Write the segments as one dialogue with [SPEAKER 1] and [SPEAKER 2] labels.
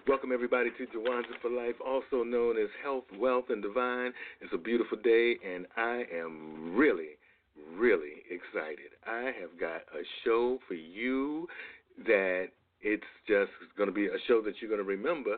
[SPEAKER 1] Welcome everybody to Jawanza for Life, also known as Health, Wealth, and Divine. It's a beautiful day, and I am really, really excited. I have got a show for you that it's just going to be a show that you're going to remember.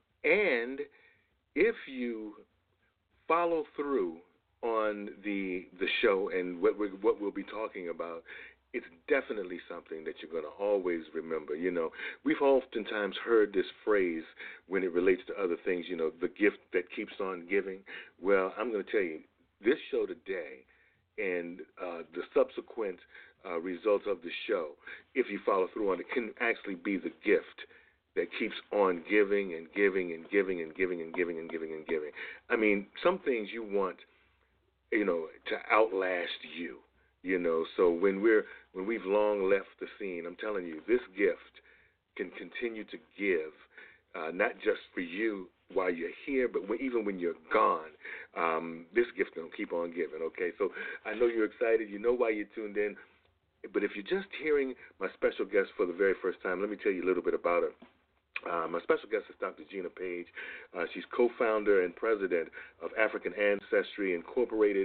[SPEAKER 1] And if you follow through on the show and what we'll be talking about, it's definitely something that you're going to always remember. You know, we've oftentimes heard this phrase when it relates to other things, you know, the gift that keeps on giving. Well, I'm going to tell you, this show today and the subsequent results of the show, if you follow through on it, can actually be the gift that keeps on giving and giving and giving and giving and giving and giving and giving. I mean, some things you want, you know, to outlast you. You know, so when we've long left the scene, I'm telling you, this gift can continue to give, not just for you while you're here, but even when you're gone. This gift gonna keep on giving. Okay, so I know you're excited. You know why you tuned in, but if you're just hearing my special guest for the very first time, let me tell you a little bit about her. My special guest is Dr. Gina Page. She's co-founder and president of African Ancestry Incorporated.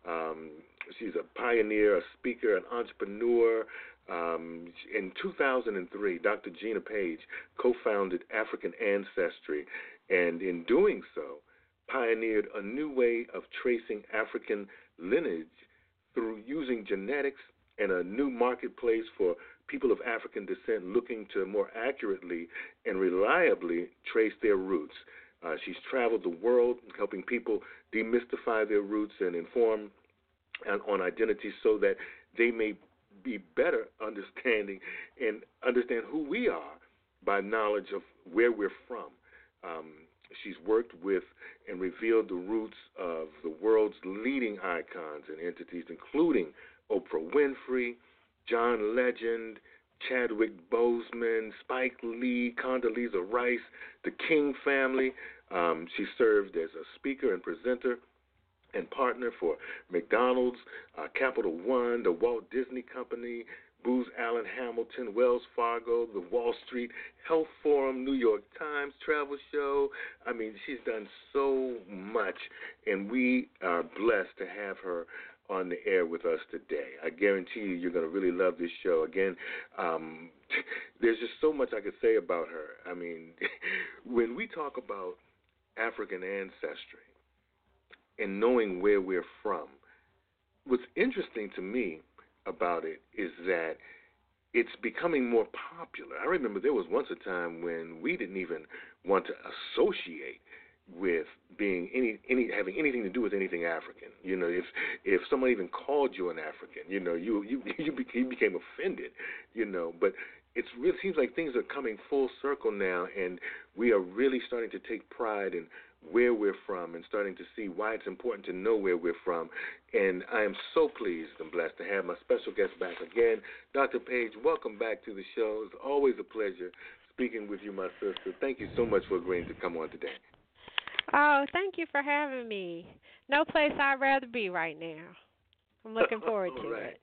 [SPEAKER 1] She's a pioneer, a speaker, an entrepreneur. In 2003, Dr. Gina Page co-founded African Ancestry, and in doing so, pioneered a new way of tracing African lineage through using genetics and a new marketplace for people of African descent looking to more accurately and reliably trace their roots. She's traveled the world helping people demystify their roots and inform on identity so that they may be better understanding and understand who we are by knowledge of where we're from. She's worked with and revealed the roots of the world's leading icons and entities, including Oprah Winfrey, John Legend, Chadwick Boseman, Spike Lee, Condoleezza Rice, the King family. She served as a speaker and presenter and partner for McDonald's, Capital One, the Walt Disney Company, Booz Allen Hamilton, Wells Fargo, the Wall Street Health Forum, New York Times Travel Show. I mean, she's done so much, and we are blessed to have her on the air with us today. I guarantee you're going to really love this show. Again, there's just so much I could say about her. I mean, when we talk about African ancestry, and knowing where we're from, what's interesting to me about it is that it's becoming more popular. I remember there was once a time when we didn't even want to associate with being having anything to do with anything African. You know, if someone even called you an African, you know, you became offended. You know, but it really seems like things are coming full circle now, and we are really starting to take pride in where we're from and starting to see why it's important to know where we're from. And I am so pleased and blessed to have my special guest back again. Dr. Page, welcome back to the show. It's always a pleasure speaking with you, my sister. Thank you so much for agreeing to come on today.
[SPEAKER 2] Oh, thank you for having me. No place I'd rather be right now. I'm looking forward to it.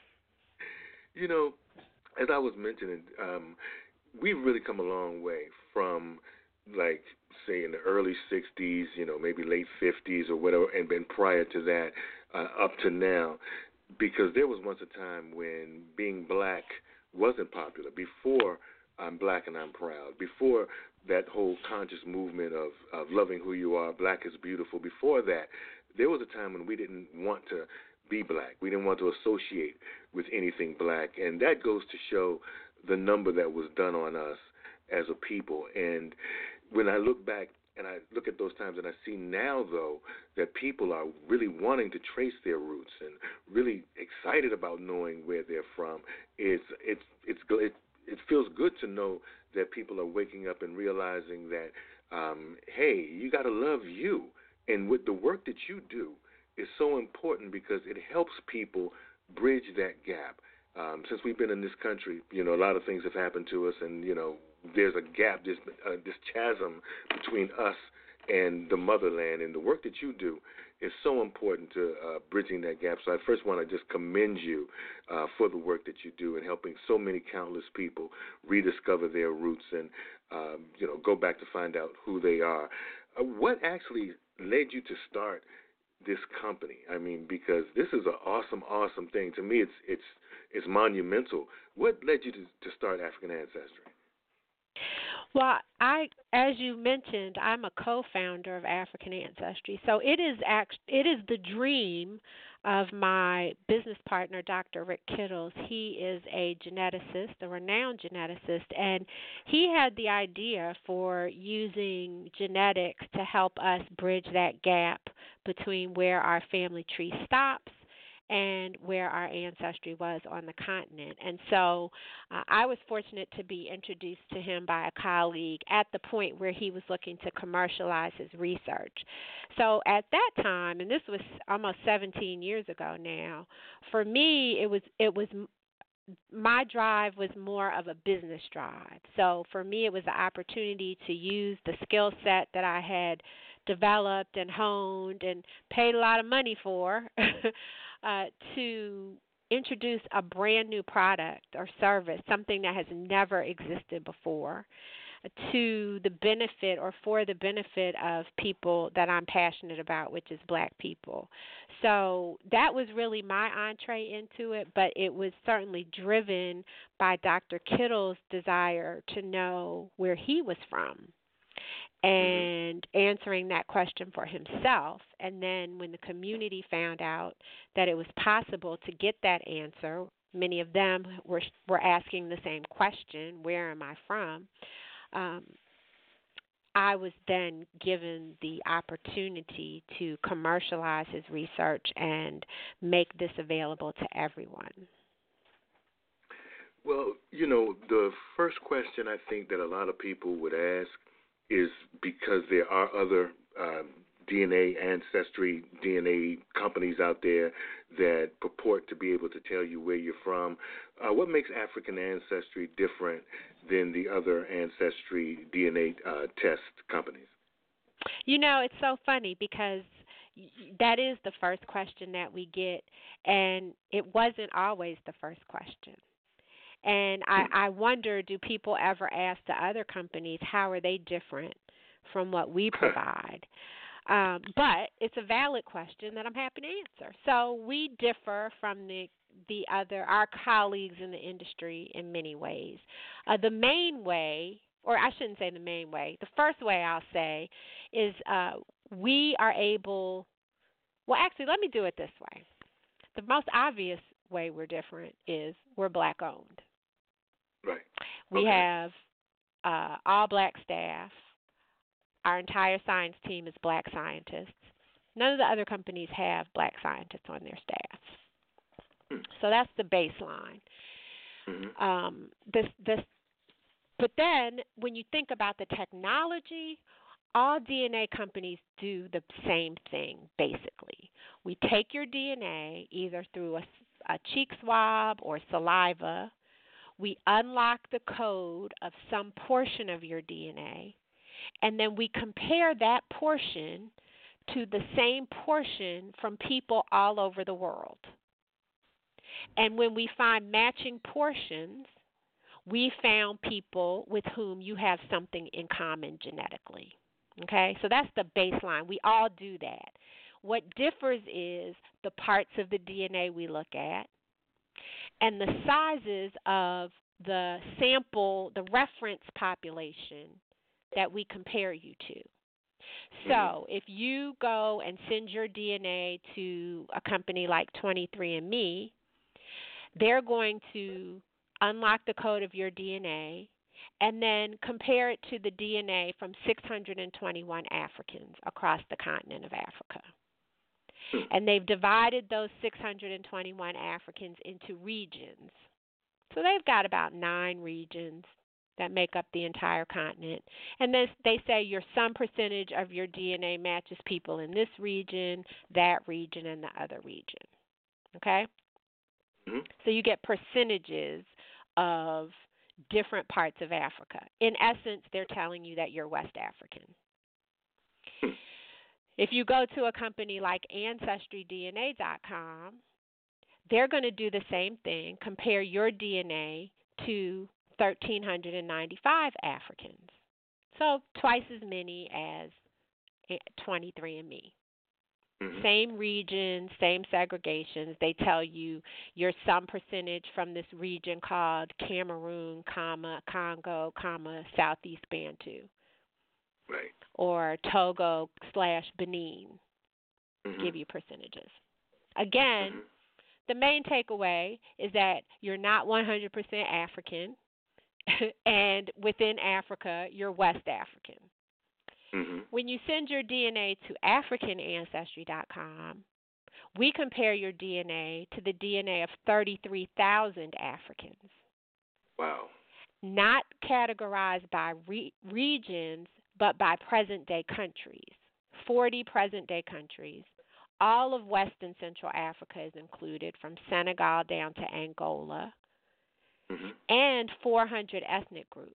[SPEAKER 1] You know, as I was mentioning, we've really come a long way from, like, say, in the early 60s, you know, maybe late 50s or whatever, and been prior to that up to now, because there was once a time when being black wasn't popular, before I'm black and I'm proud, before that whole conscious movement of loving who you are, black is beautiful. Before that, there was a time when we didn't want to be black. We didn't want to associate with anything black, and that goes to show the number that was done on us as a people. And when I look back and I look at those times and I see now, though, that people are really wanting to trace their roots and really excited about knowing where they're from, it feels good to know that people are waking up and realizing that, hey, you got to love you. And with the work that you do is so important because it helps people bridge that gap. Since we've been in this country, you know, a lot of things have happened to us, and, you know, there's a gap, this chasm between us and the motherland. And the work that you do is so important to bridging that gap. So I first want to just commend you for the work that you do in helping so many countless people rediscover their roots and go back to find out who they are. What actually led you to start this company? I mean, because this is an awesome, awesome thing. To me, it's monumental. What led you to start African Ancestry?
[SPEAKER 2] Well, as you mentioned, I'm a co-founder of African Ancestry. So it is the dream of my business partner, Dr. Rick Kittles. He is a geneticist, a renowned geneticist, and he had the idea for using genetics to help us bridge that gap between where our family tree stops and where our ancestry was on the continent. And so I was fortunate to be introduced to him by a colleague at the point where he was looking to commercialize his research. So at that time, and this was almost 17 years ago now, for me it was my drive was more of a business drive. So for me it was the opportunity to use the skill set that I had developed and honed and paid a lot of money for to introduce a brand new product or service, something that has never existed before, to the benefit or for the benefit of people that I'm passionate about, which is Black people. So that was really my entree into it, but it was certainly driven by Dr. Kittle's desire to know where he was from and answering that question for himself. And then when the community found out that it was possible to get that answer, many of them were asking the same question, where am I from? I was then given the opportunity to commercialize his research and make this available to everyone.
[SPEAKER 1] Well, the first question I think that a lot of people would ask is, because there are other DNA ancestry, DNA companies out there that purport to be able to tell you where you're from. What makes African Ancestry different than the other ancestry DNA test companies?
[SPEAKER 2] It's so funny because that is the first question that we get, and it wasn't always the first question. And I wonder, do people ever ask the other companies, how are they different from what we provide? But it's a valid question that I'm happy to answer. So we differ from our colleagues in the industry in many ways. The main way, or I shouldn't say the main way, the first way I'll say is we are able, well, actually, let me do it this way. The most obvious way we're different is we're Black owned.
[SPEAKER 1] Right.
[SPEAKER 2] We have all Black staff. Our entire science team is Black scientists. None of the other companies have Black scientists on their staff. So that's the baseline. But then when you think about the technology, all DNA companies do the same thing, basically. We take your DNA either through a cheek swab or saliva. We unlock the code of some portion of your DNA, and then we compare that portion to the same portion from people all over the world. And when we find matching portions, we found people with whom you have something in common genetically. Okay? So that's the baseline. We all do that. What differs is the parts of the DNA we look at and the sizes of the sample, the reference population that we compare you to. So if you go and send your DNA to a company like 23andMe, they're going to unlock the code of your DNA and then compare it to the DNA from 621 Africans across the continent of Africa. And they've divided those 621 Africans into regions. So they've got about 9 regions that make up the entire continent. And then they say some percentage of your DNA matches people in this region, that region, and the other region. Okay? So you get percentages of different parts of Africa. In essence, they're telling you that you're West African. If you go to a company like AncestryDNA.com, they're going to do the same thing, compare your DNA to 1,395 Africans. So twice as many as 23andMe.
[SPEAKER 1] Mm-hmm.
[SPEAKER 2] Same regions, same segregations. They tell you you're some percentage from this region called Cameroon, Congo, Southeast Bantu.
[SPEAKER 1] Right.
[SPEAKER 2] Or Togo/Benin.
[SPEAKER 1] Mm-hmm.
[SPEAKER 2] Give you percentages. Again,
[SPEAKER 1] mm-hmm.
[SPEAKER 2] the main takeaway is that you're not 100% African, and within Africa, you're West African.
[SPEAKER 1] Mm-hmm.
[SPEAKER 2] When you send your DNA to AfricanAncestry.com, we compare your DNA to the DNA of 33,000 Africans.
[SPEAKER 1] Wow.
[SPEAKER 2] Not categorized by regions, but by present-day countries. 40 present-day countries. All of West and Central Africa is included, from Senegal down to Angola,
[SPEAKER 1] mm-hmm.
[SPEAKER 2] and 400 ethnic groups.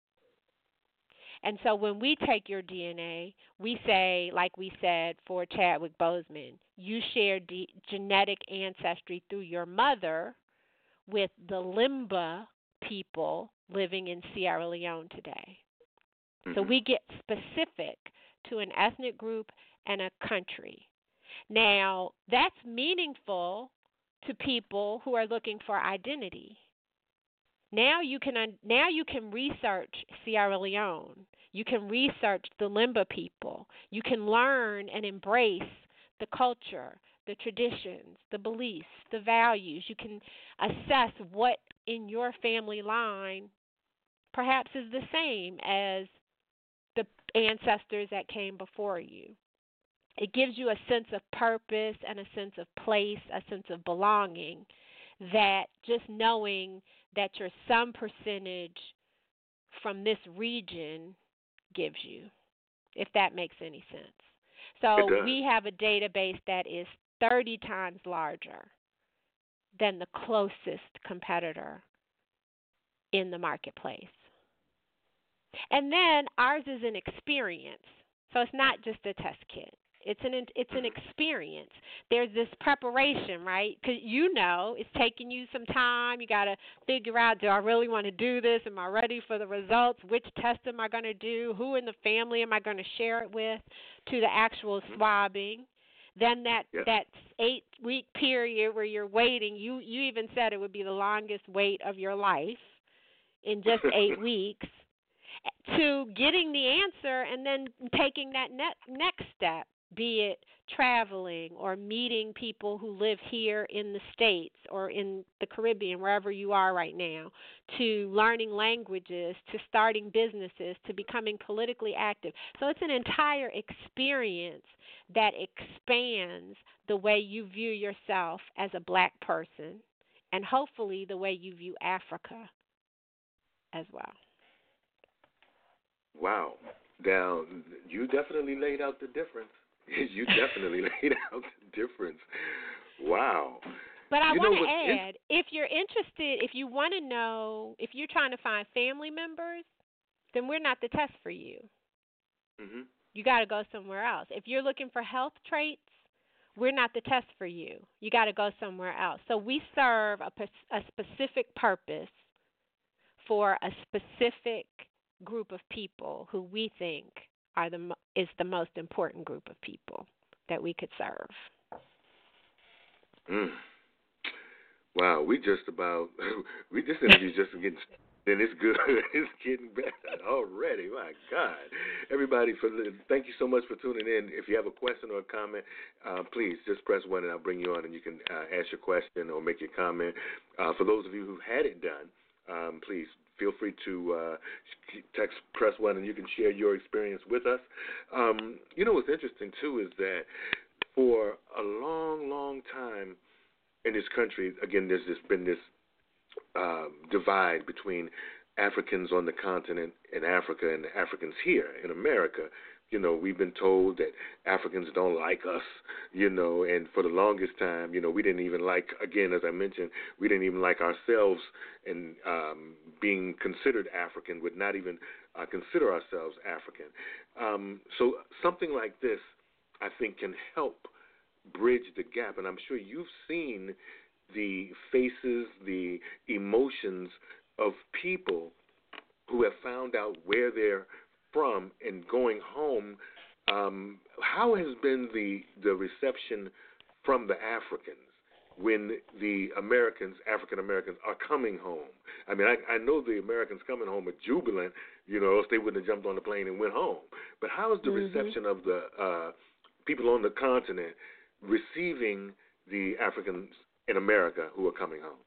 [SPEAKER 2] And so when we take your DNA, we say, like we said for Chadwick Boseman, you share genetic ancestry through your mother with the Limba people living in Sierra Leone today.
[SPEAKER 1] Mm-hmm.
[SPEAKER 2] So we get specific to an ethnic group and a country. Now, that's meaningful to people who are looking for identity. Now you can research Sierra Leone. You can research the Limba people. You can learn and embrace the culture, the traditions, the beliefs, the values. You can assess what in your family line perhaps is the same as the ancestors that came before you. It gives you a sense of purpose and a sense of place, a sense of belonging, that just knowing that you're some percentage from this region gives you, if that makes any sense. So we have a database that is 30 times larger than the closest competitor in the marketplace. And then ours is an experience. So it's not just a test kit. It's an experience. There's this preparation, right? Because it's taking you some time. You got to figure out, do I really want to do this? Am I ready for the results? Which test am I going to do? Who in the family am I going to share it with? To the actual swabbing. Then that 8-week period where you're waiting, you even said it would be the longest wait of your life in just 8 weeks, to getting the answer and then taking that next step, be it traveling or meeting people who live here in the States or in the Caribbean, wherever you are right now, to learning languages, to starting businesses, to becoming politically active. So it's an entire experience that expands the way you view yourself as a black person, and hopefully the way you view Africa as well.
[SPEAKER 1] Wow. Now, you definitely laid out the difference. You definitely laid out the difference. Wow.
[SPEAKER 2] But I want to add, if you're interested, if you want to know, if you're trying to find family members, then we're not the test for you.
[SPEAKER 1] Mm-hmm.
[SPEAKER 2] You got to go somewhere else. If you're looking for health traits, we're not the test for you. You got to go somewhere else. So we serve a specific purpose for a specific group of people who we think is the most important group of people that we could serve.
[SPEAKER 1] Wow, this interview just getting, and it's good. It's getting better already. My God, everybody, thank you so much for tuning in. If you have a question or a comment, please just press 1 and I'll bring you on and you can ask your question or make your comment. For those of you who had it done, please feel free to press 1 and you can share your experience with us. What's interesting, too, is that for a long, long time in this country, again, there's been this divide between Africans on the continent in Africa and the Africans here in America. We've been told that Africans don't like us, and for the longest time, we didn't even like, again, as I mentioned, we didn't even like ourselves and being considered African, would not even consider ourselves African. So something like this I think can help bridge the gap. And I'm sure you've seen the faces, the emotions of people who have found out where they're from and going home. How has been the reception from the Africans when the African Americans, are coming home? I mean, I know the Americans coming home are jubilant, else they wouldn't have jumped on the plane and went home. But how is the reception of the people on the continent receiving the Africans in America who are coming home?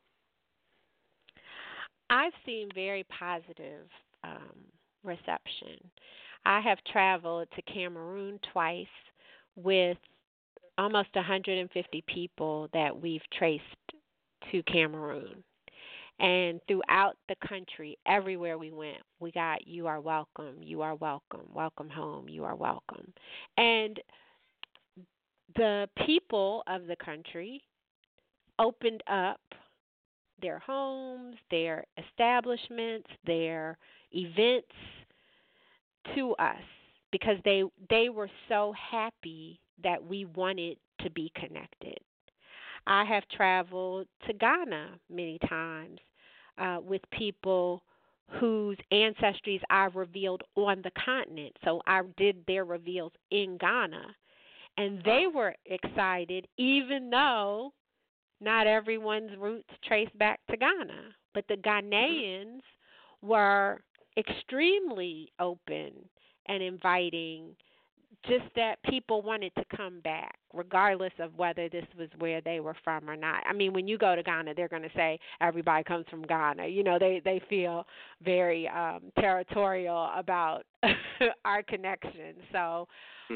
[SPEAKER 2] I've seen very positive reception. I have traveled to Cameroon twice with almost 150 people that we've traced to Cameroon. And throughout the country, everywhere we went, we got, "You are welcome, you are welcome, welcome home, you are welcome." And the people of the country opened up their homes, their establishments, their events to us because they were so happy that we wanted to be connected. I have traveled to Ghana many times with people whose ancestries I revealed on the continent. So I did their reveals in Ghana, and they were excited even though not everyone's roots trace back to Ghana. But the Ghanaians were extremely open and inviting, just that people wanted to come back, regardless of whether this was where they were from or not. I mean, when you go to Ghana, they're going to say everybody comes from Ghana. They feel very territorial about our connection. So,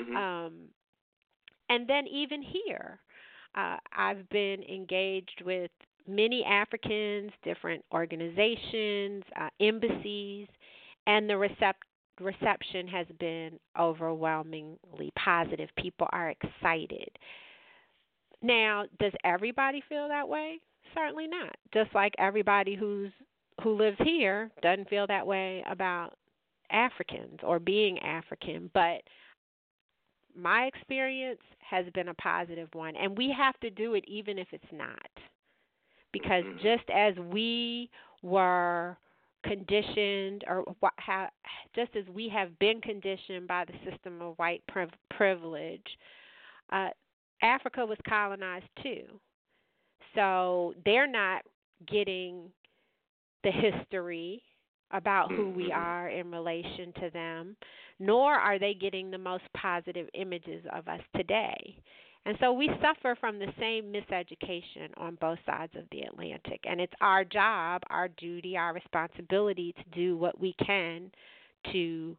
[SPEAKER 2] and then even here, I've been engaged with many Africans, different organizations, embassies, and the reception has been overwhelmingly positive. People are excited. Now, does everybody feel that way? Certainly not. Just like everybody who lives here doesn't feel that way about Africans or being African, but my experience has been a positive one, and we have to do it even if it's not. Because just as we were conditioned, just as we have been conditioned by the system of white privilege, Africa was colonized too. So they're not getting the history about who we are in relation to them, nor are they getting the most positive images of us today. And so we suffer from the same miseducation on both sides of the Atlantic. And it's our job, our duty, our responsibility to do what we can to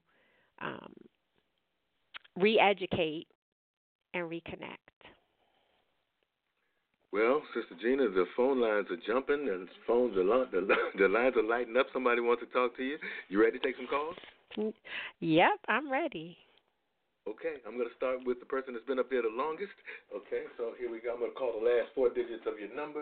[SPEAKER 2] re-educate and reconnect.
[SPEAKER 1] Well, Sister Gina, the phone lines are jumping and the lines are lighting up. Somebody wants to talk to you. You ready to take some calls?
[SPEAKER 2] Yep, I'm ready.
[SPEAKER 1] Okay, I'm going to start with the person that's been up there the longest. Okay, so here we go. I'm going to call the last four digits of your number.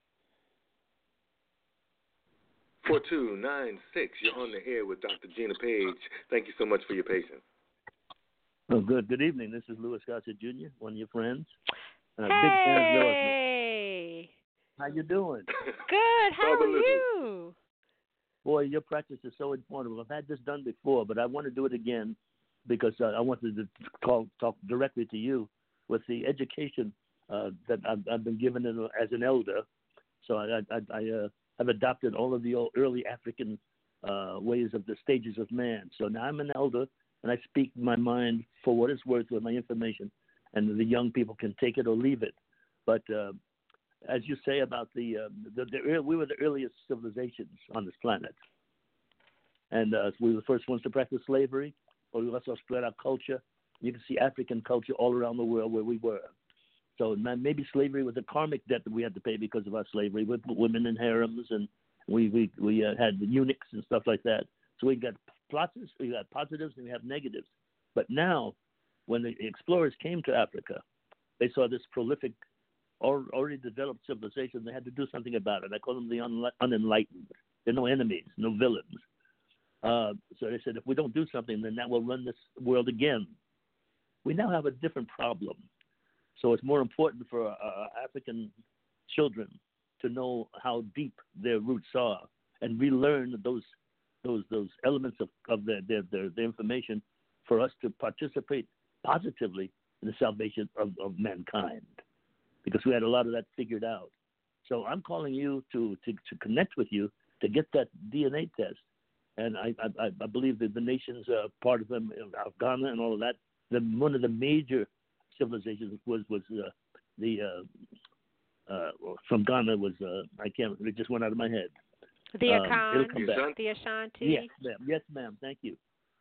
[SPEAKER 1] 4296. You're on the air with Dr. Gina Page. Thank you so much for your patience.
[SPEAKER 3] Oh, good. Good evening. This is Louis Gossett Jr., one of your friends.
[SPEAKER 2] Hey!
[SPEAKER 3] Big fan of yours. How you doing?
[SPEAKER 2] Good. How are you?
[SPEAKER 3] Boy, your practice is so informative. I've had this done before, but I want to do it again because I wanted to talk directly to you with the education that I've been given as an elder. So I have adopted all of the early African ways of the stages of man. So now I'm an elder, and I speak my mind for what it's worth with my information, and the young people can take it or leave it. But as you say about we were the earliest civilizations on this planet, and we were the first ones to practice slavery. But we also spread our culture. You can see African culture all around the world where we were. So maybe slavery was a karmic debt that we had to pay because of our slavery with women in harems, and we had eunuchs and stuff like that. So we got positives, and we have negatives. But now, when the explorers came to Africa, they saw this prolific, already developed civilization. They had to do something about it. I call them the unenlightened. They're no enemies, no villains. So they said, if we don't do something, then that will run this world again. we now have a different problem. So it's more important for African children to know how deep their roots are and relearn those elements of their information for us to participate positively in the salvation of mankind, because we had a lot of that figured out. So I'm calling you to connect with you to get that DNA test. And I believe that the nations, part of them, Ghana and all of that, one of the major civilizations was from Ghana was it just went out of my head.
[SPEAKER 2] The Akan,
[SPEAKER 3] it'll come back.
[SPEAKER 2] the Ashanti.
[SPEAKER 3] Yes, ma'am. Thank you.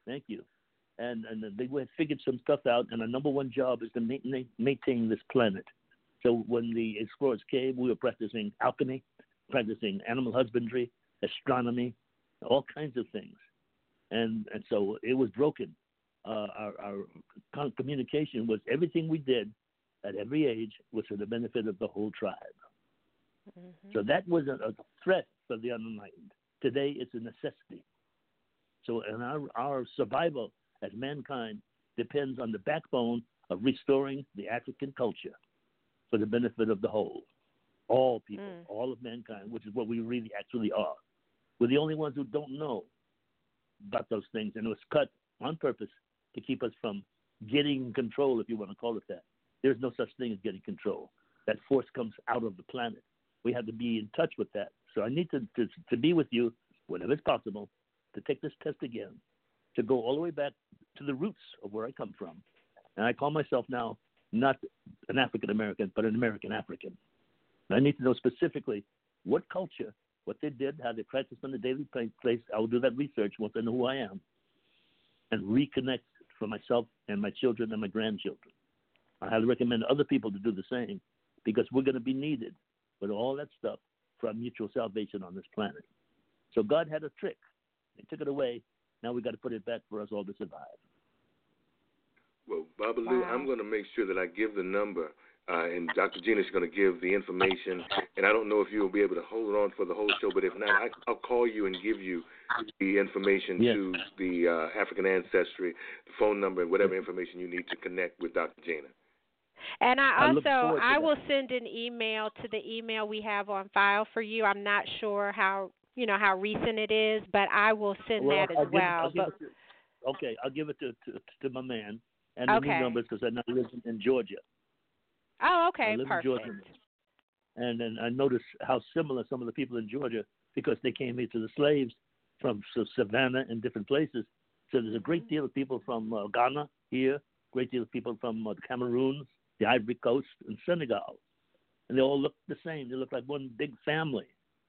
[SPEAKER 3] And they had figured some stuff out, and our number one job is to maintain this planet. So when the explorers came, we were practicing alchemy, practicing animal husbandry, astronomy, all kinds of things, and so it was broken. Our communication was everything we did at every age was for the benefit of the whole tribe. Mm-hmm. So that was a threat for the unenlightened. Today, it's a necessity. So, and our survival as mankind depends on the backbone of restoring the African culture for the benefit of the whole, all people, all of mankind, which is what we really actually are. We're the only ones who don't know about those things, and it was cut on purpose to keep us from getting control, if you want to call it that. There's no such thing as getting control. That force comes out of the planet. We have to be in touch with that. So I need to be with you whenever it's possible, to take this test again, to go all the way back to the roots of where I come from. And I call myself now not an African American, but an American African. And I need to know specifically what culture, what they did, how they practiced on a daily place. I will do that research once I know who I am, and reconnect for myself and my children and my grandchildren. I highly recommend other people to do the same, because we're going to be needed with all that stuff for our mutual salvation on this planet. So God had a trick. They took it away. Now we got to put it back for us all to survive.
[SPEAKER 1] Well, Babalu, I'm going to make sure that I give the number, and Dr. Gina's going to give the information. And I don't know if you'll be able to hold on for the whole show, but if not, I'll call you and give you the information to the African Ancestry, the phone number, and whatever information you need to connect with Dr. Gina.
[SPEAKER 2] And I will send an email to the email we have on file for you. I'm not sure how recent it is, but I will send that as well.
[SPEAKER 3] I'll give it to my man and the new numbers, because I now live in Georgia.
[SPEAKER 2] Oh, okay,
[SPEAKER 3] I live
[SPEAKER 2] perfect.
[SPEAKER 3] in Georgia. And then I noticed how similar some of the people in Georgia, because they came here to the slaves from Savannah and different places. So there's a great deal of people from Ghana here, great deal of people from Cameroon, the Ivory Coast, and Senegal. And they all look the same. They look like one big family.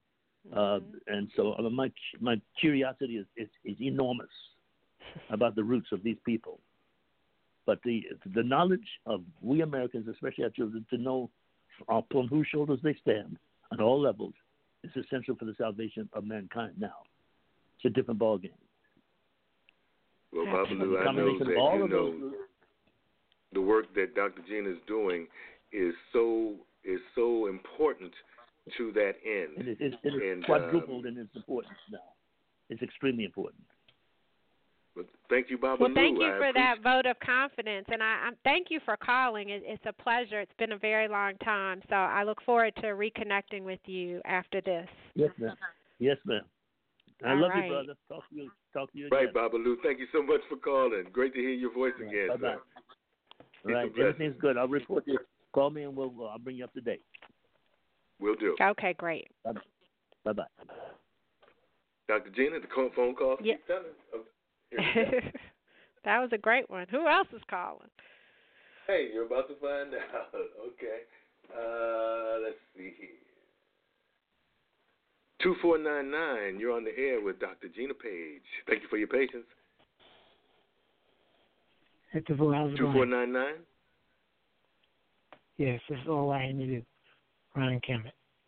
[SPEAKER 3] And so my curiosity is enormous about the roots of these people. But the knowledge of we Americans, especially our children, to know upon whose shoulders they stand on all levels is essential for the salvation of mankind now. It's a different ballgame.
[SPEAKER 1] Well, Babalu, I know that the work that Dr. Gina is doing is so important to that end.
[SPEAKER 3] It is quadrupled in its importance now. It's extremely important.
[SPEAKER 1] But thank you, Babalu.
[SPEAKER 2] Well, thank you for that vote of confidence, and I thank you for calling. It's a pleasure. It's been a very long time, so I look forward to reconnecting with you after this.
[SPEAKER 3] Yes, ma'am. Yes, ma'am. I love you, brother. Talk to you again.
[SPEAKER 1] Right, Babalu. Thank you so much for calling. Great to hear your voice again.
[SPEAKER 3] Bye-bye. All right, everything's good. I'll report you. Call me, and I'll bring you up to date.
[SPEAKER 1] Will do.
[SPEAKER 2] Okay, great.
[SPEAKER 3] Bye-bye.
[SPEAKER 1] Dr. Gina, the phone call.
[SPEAKER 2] Yeah. That was a great one. Who else is calling?
[SPEAKER 1] Hey, you're about to find out. Okay. Let's see here. 2499, you're on the air with Dr. Gina Page. Thank you for your patience.
[SPEAKER 4] How's it going?
[SPEAKER 1] 2499?
[SPEAKER 4] Yes, that's all I needed. Ron Kemet.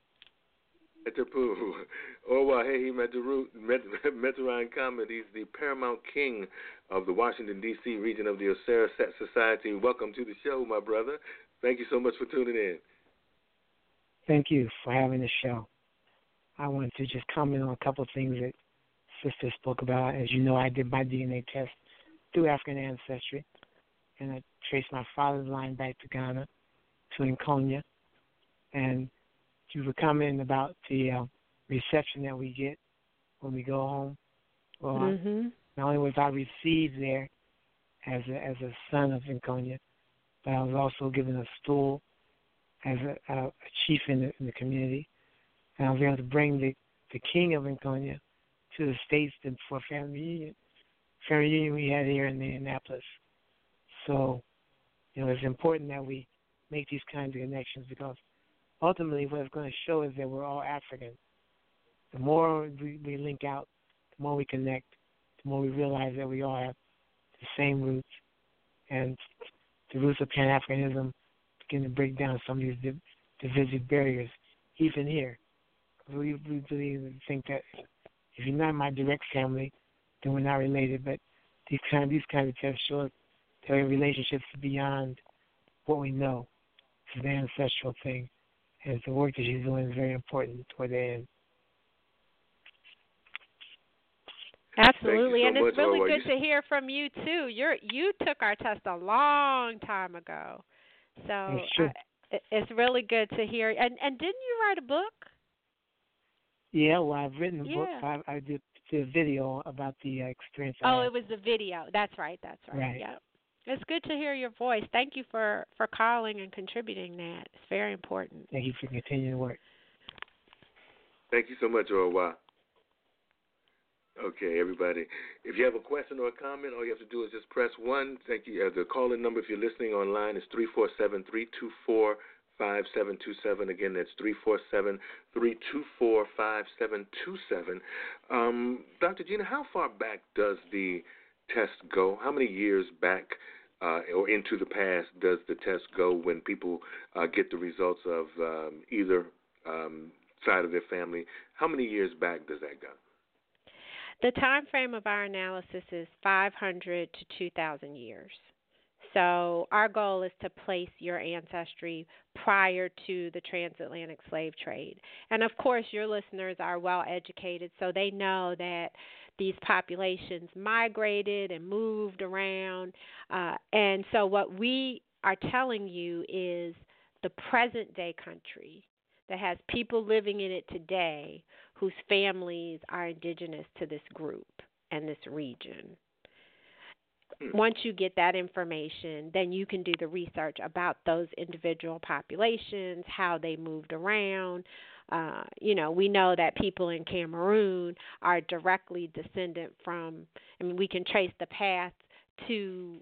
[SPEAKER 1] Hehi Meteran Kemet. He's the paramount king of the Washington, D.C. region of the Osera Society. Welcome to the show, my brother. Thank you so much for tuning in.
[SPEAKER 4] Thank you for having the show. I wanted to just comment on a couple of things that Sister spoke about. As you know, I did my DNA test through African Ancestry. and I traced my father's line back to Ghana, to Nkonia. And you were commenting about the reception that we get when we go home. Well, not only was I received there as a son of Nkonia, but I was also given a stool as a chief in the community. And I was able to bring the king of Nkonia to the States for family reunion. Family reunion we had here in Indianapolis. So, it's important that we make these kinds of connections, because ultimately what it's going to show is that we're all African. The more we link out, the more we connect, the more we realize that we all have the same roots. And the roots of Pan-Africanism begin to break down some of these divisive barriers, even here. We believe and think that if you're not in my direct family, then we're not related. But these kinds of tests show us that we have relationships beyond what we know. It's an ancestral thing. And the work that she's doing is very important toward the end.
[SPEAKER 2] Absolutely,
[SPEAKER 1] so
[SPEAKER 2] and it's
[SPEAKER 1] much,
[SPEAKER 2] really
[SPEAKER 1] Orwa.
[SPEAKER 2] good to hear from you too. You took our test a long time ago, so it's really good to hear. And didn't you write a book?
[SPEAKER 4] Yeah, well, I've written a book. I did a video about the experience.
[SPEAKER 2] It was the video. That's right.
[SPEAKER 4] Right.
[SPEAKER 2] Yeah, it's good to hear your voice. Thank you for calling and contributing that. It's very important.
[SPEAKER 4] Thank you for continuing to work.
[SPEAKER 1] Thank you so much, Orwa. Okay, everybody. If you have a question or a comment, all you have to do is just press 1. Thank you. The call-in number, if you're listening online, is 347-324-5727. Again, that's 347-324-5727. Dr. Gina, how far back does the test go? How many years back or into the past does the test go when people get the results of either side of their family? How many years back does that go?
[SPEAKER 2] The time frame of our analysis is 500 to 2,000 years. So our goal is to place your ancestry prior to the transatlantic slave trade. And, of course, your listeners are well educated, so they know that these populations migrated and moved around. And so what we are telling you is the present-day country that has people living in it today whose families are indigenous to this group and this region. Once you get that information, then you can do the research about those individual populations, how they moved around. We know that people in Cameroon are directly descendant from, we can trace the path to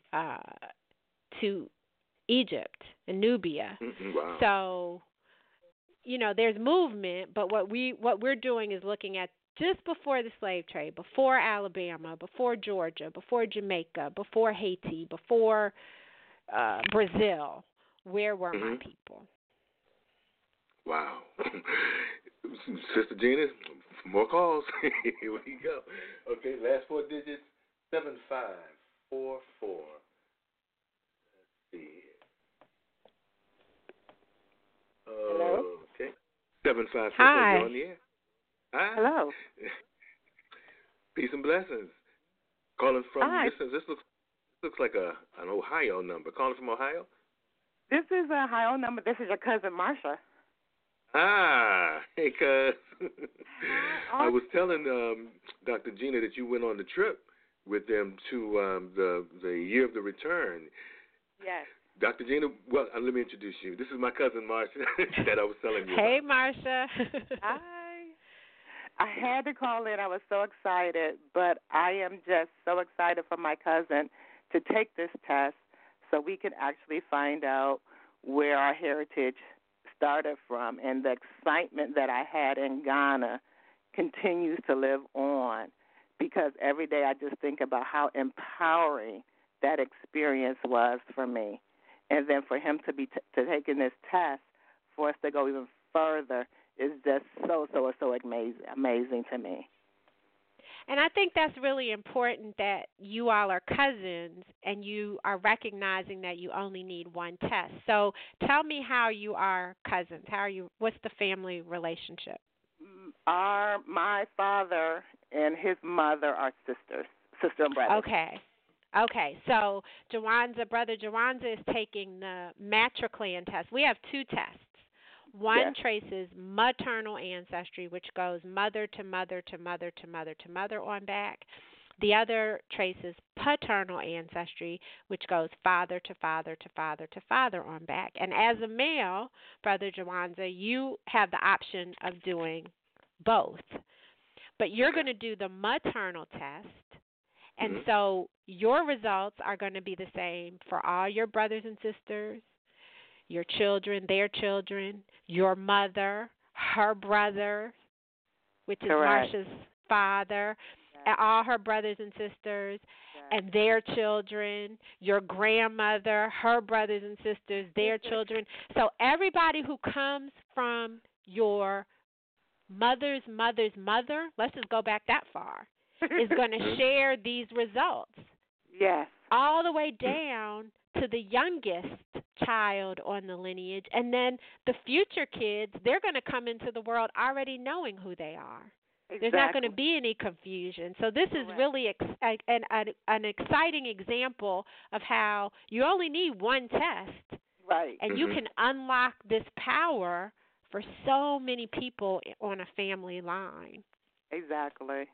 [SPEAKER 2] Egypt and Nubia.
[SPEAKER 1] Wow.
[SPEAKER 2] So, there's movement, but what we're doing is looking at just before the slave trade, before Alabama, before Georgia, before Jamaica, before Haiti, before Brazil, where were my people?
[SPEAKER 1] Wow. Sister Gina, more calls. Here we go. Okay, last 4 digits, 7544. Let's see.
[SPEAKER 5] Hello?
[SPEAKER 1] Okay. 754.
[SPEAKER 2] Hi.
[SPEAKER 1] You're on the air. Hi.
[SPEAKER 5] Hello.
[SPEAKER 1] Peace and blessings. Calling from
[SPEAKER 5] Hi.
[SPEAKER 1] this looks like an Ohio number. Calling from Ohio?
[SPEAKER 5] This is a Ohio number. This is your cousin Marsha.
[SPEAKER 1] Hey, cuz.
[SPEAKER 5] Hi.
[SPEAKER 1] I was telling Dr. Gina that you went on the trip with them to the year of the return.
[SPEAKER 5] Yes.
[SPEAKER 1] Dr. Gina, well, let me introduce you. This is my cousin Marsha that I was telling you
[SPEAKER 2] Hey,
[SPEAKER 1] about.
[SPEAKER 2] Marsha.
[SPEAKER 5] Hi. I had to call in. I was so excited, but I am just so excited for my cousin to take this test so we can actually find out where our heritage started from. And the excitement that I had in Ghana continues to live on, because every day I just think about how empowering that experience was for me. And then for him to be taking this test, for us to go even further, is just so amazing to me.
[SPEAKER 2] And I think that's really important, that you all are cousins and you are recognizing that you only need one test. So tell me how you are cousins. What's the family relationship?
[SPEAKER 5] My father and his mother are sisters, sister and brother.
[SPEAKER 2] Okay. Okay, so Brother Jawanza is taking the Matriclan test. We have two tests. One traces maternal ancestry, which goes mother to mother to mother to mother to mother on back. The other traces paternal ancestry, which goes father to father to father to father on back. And as a male, Brother Jawanza, you have the option of doing both. But you're going to do the maternal test. And so your results are going to be the same for all your brothers and sisters, your children, their children, your mother, her brother, which is Marsha's father, and all her brothers and sisters, and their children, your grandmother, her brothers and sisters, their children. So everybody who comes from your mother's mother's mother, let's just go back that far, is going to share these results.
[SPEAKER 5] Yes.
[SPEAKER 2] All the way down to the youngest child on the lineage. And then the future kids, they're going to come into the world already knowing who they are.
[SPEAKER 5] Exactly.
[SPEAKER 2] There's not going to be any confusion. So this is really an exciting example of how you only need one test.
[SPEAKER 5] Right.
[SPEAKER 2] And you can unlock this power for so many people on a family line.
[SPEAKER 5] Exactly.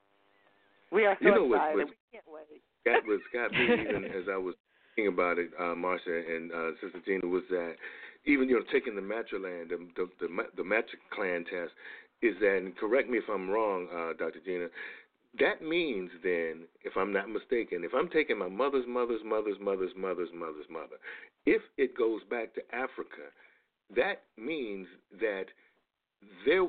[SPEAKER 5] We are so excited. We can't wait.
[SPEAKER 1] That was got me even as I was thinking about it, Marsha and Sister Gina, was that even taking the Matriclan, the Matriclan test, is that, and correct me if I'm wrong, Dr. Gina, that means then, if I'm not mistaken, if I'm taking my mother's mother's mother's mother's mother's mother's mother, if it goes back to Africa, that means that there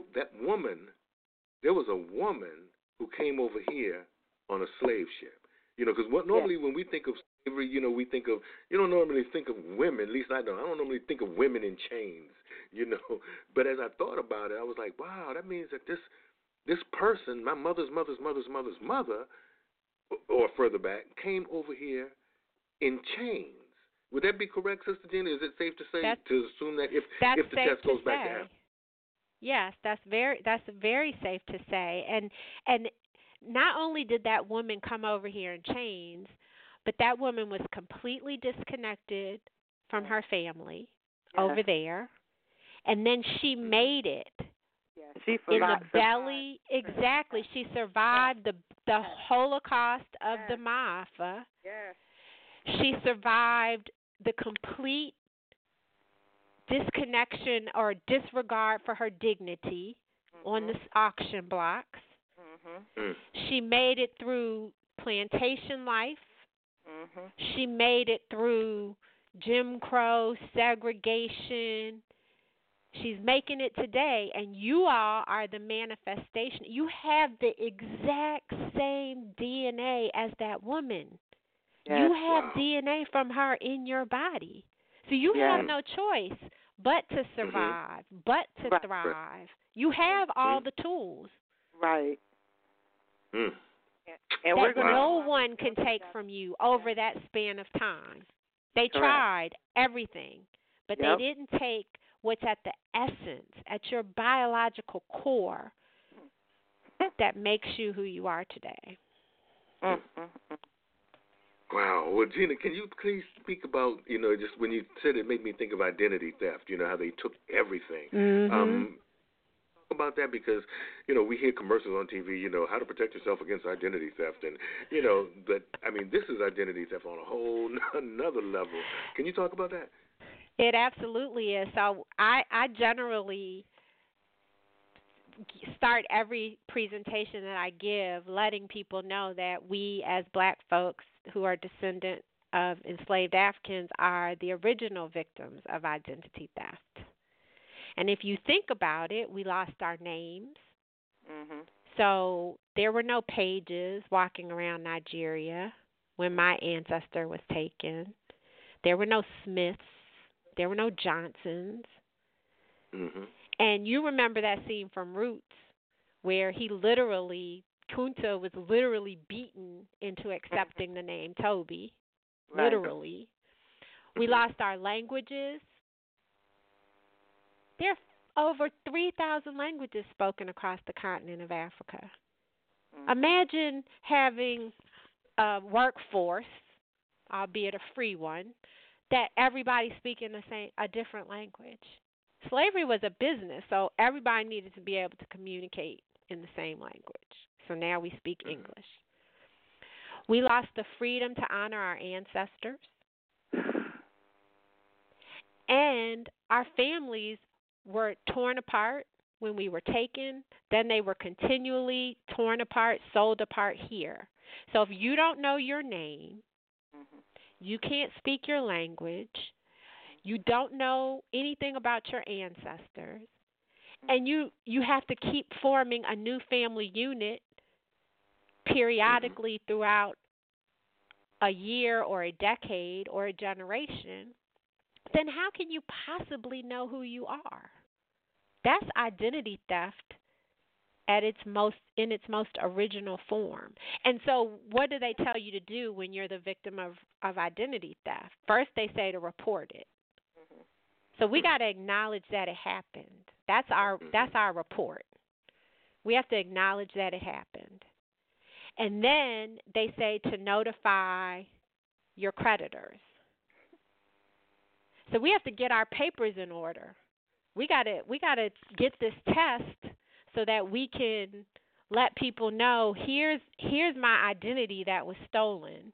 [SPEAKER 1] was a woman who came over here on a slave ship. Because normally when we think of slavery, we think of, you don't normally think of women, at least I don't normally think of women in chains, But as I thought about it, I was like, wow, that means that this person, my mother's mother's mother's mother's mother, or further back, came over here in chains. Would that be correct, Sister Gina? Is it safe to say, to assume that if the test goes back to Africa?
[SPEAKER 2] Yes, that's very safe to say. And not only did that woman come over here in chains, but that woman was completely disconnected from her family over there. And then she made it.
[SPEAKER 5] Yeah, she
[SPEAKER 2] in the belly. Exactly. She survived the Holocaust of the Ma'afa.
[SPEAKER 5] Yes.
[SPEAKER 2] She survived the complete disconnection or disregard for her dignity on the auction blocks. She made it through plantation life. She made it through Jim Crow, segregation. She's making it today, and you all are the manifestation. You have the exact same DNA as that woman. Yes, you have DNA from her in your body. So you have no choice but to survive, but to thrive. You have all the tools.
[SPEAKER 5] Right.
[SPEAKER 2] And that no one can take from you over that span of time. They tried everything, but they didn't take what's at the essence, at your biological core, that makes you who you are today.
[SPEAKER 1] Wow. Well, Gina, can you please speak about, just when you said it made me think of identity theft, how they took everything. About that, because we hear commercials on TV, how to protect yourself against identity theft, and but I mean, this is identity theft on a whole another level. Can you talk about that?
[SPEAKER 2] It absolutely is. So I generally start every presentation that I give letting people know that we as black folks who are descendant of enslaved Africans are the original victims of identity theft. And if you think about it, we lost our names. So there were no Pages walking around Nigeria when my ancestor was taken. There were no Smiths. There were no Johnsons. And you remember that scene from Roots where Kunta was literally beaten into accepting the name Toby. Literally. We lost our languages. There are over 3,000 languages spoken across the continent of Africa. Imagine having a workforce albeit a free one, that everybody's speaking a different language. Slavery was a business, so everybody needed to be able to communicate in the same language. So now we speak English. We lost the freedom to honor our ancestors. And our families were torn apart when we were taken. Then they were continually torn apart, sold apart here. So if you don't know your name, you can't speak your language, you don't know anything about your ancestors, and you have to keep forming a new family unit periodically throughout a year or a decade or a generation, then how can you possibly know who you are? That's identity theft in its most original form. And so what do they tell you to do when you're the victim of identity theft? First they say to report it. So we got to acknowledge that it happened. That's our report. We have to acknowledge that it happened. And then they say to notify your creditors. So we have to get our papers in order. We got to get this test so that we can let people know here's my identity that was stolen.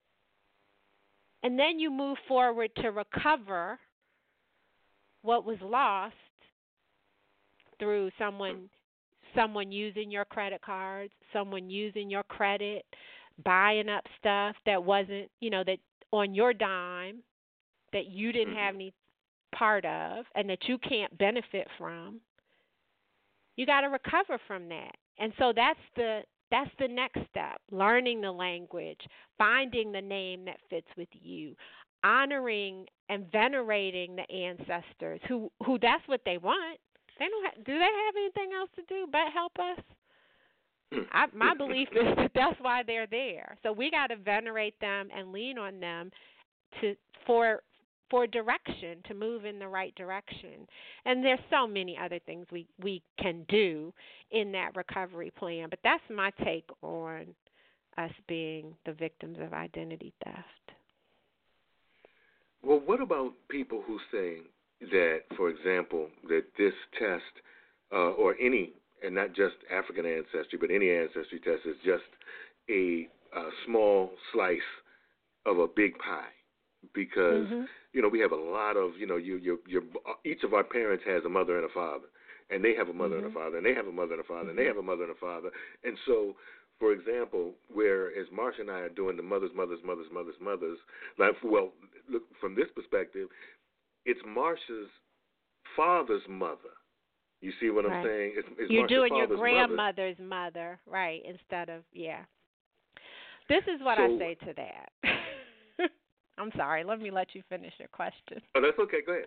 [SPEAKER 2] And then you move forward to recover what was lost through someone using your credit cards, someone using your credit, buying up stuff that wasn't, that on your dime that you didn't have any part of and that you can't benefit from. You got to recover from that. And so that's the next step, learning the language, finding the name that fits with you, honoring and venerating the ancestors who that's what they want. Do they have anything else to do but help us? My belief is that that's why they're there. So we got to venerate them and lean on them for direction, to move in the right direction. And there's so many other things we can do in that recovery plan. But that's my take on us being the victims of identity theft.
[SPEAKER 1] Well, what about people who say that, for example, that this test or any, and not just African ancestry, but any ancestry test is just a small slice of a big pie? Because we have a lot of each of our parents has a mother and a father, and they have a mother and a father, and they have a mother and a father, and they have a mother and a father, and so, for example, whereas Marsha and I are doing the mothers, like, well, look from this perspective, it's Marsha's father's mother. You see what I'm saying? It's
[SPEAKER 2] You're
[SPEAKER 1] Marsha's
[SPEAKER 2] doing your
[SPEAKER 1] grandmother's
[SPEAKER 2] mother, right? Instead of This is what I say to that. I'm sorry. Let me let you finish your question.
[SPEAKER 1] Oh, that's okay. Go ahead.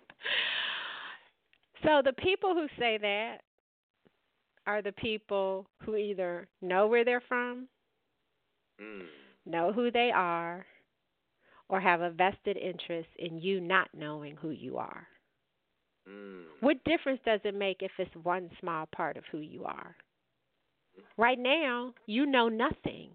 [SPEAKER 2] So the people who say that are the people who either know where they're from, know who they are, or have a vested interest in you not knowing who you are. What difference does it make if it's one small part of who you are? Right now, you know nothing.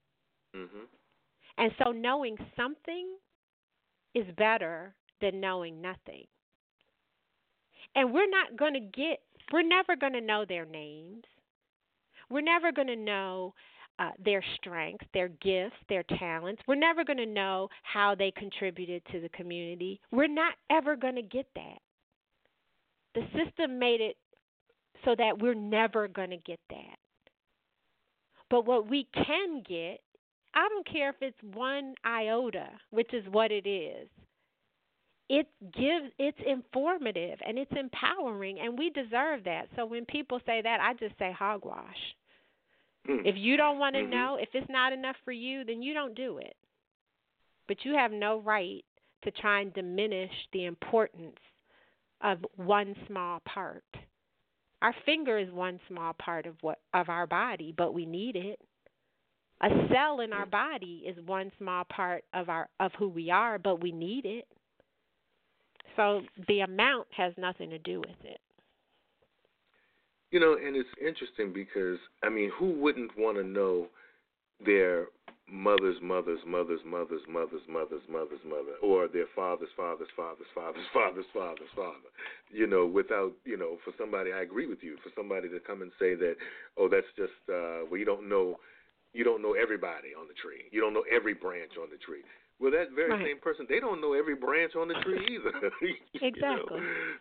[SPEAKER 2] And so knowing something is better than knowing nothing. And we're never going to know their names. We're never going to know their strengths, their gifts, their talents. We're never going to know how they contributed to the community. We're not ever going to get that. The system made it so that we're never going to get that. But what we can get, I don't care if it's one iota, which is what it is. It's informative and it's empowering, and we deserve that. So when people say that, I just say hogwash. If you don't want to know, if it's not enough for you, then you don't do it. But you have no right to try and diminish the importance of one small part. Our finger is one small part of our body, but we need it. A cell in our body is one small part of who we are, but we need it. So the amount has nothing to do with it.
[SPEAKER 1] And it's interesting because, who wouldn't want to know their mother's mother, or their father's father. Without, for somebody, I agree with you, for somebody to come and say that, oh, that's just, well, you don't know everybody on the tree. You don't know every branch on the tree. Well, that very same person, they don't know every branch on the tree either.
[SPEAKER 2] Exactly.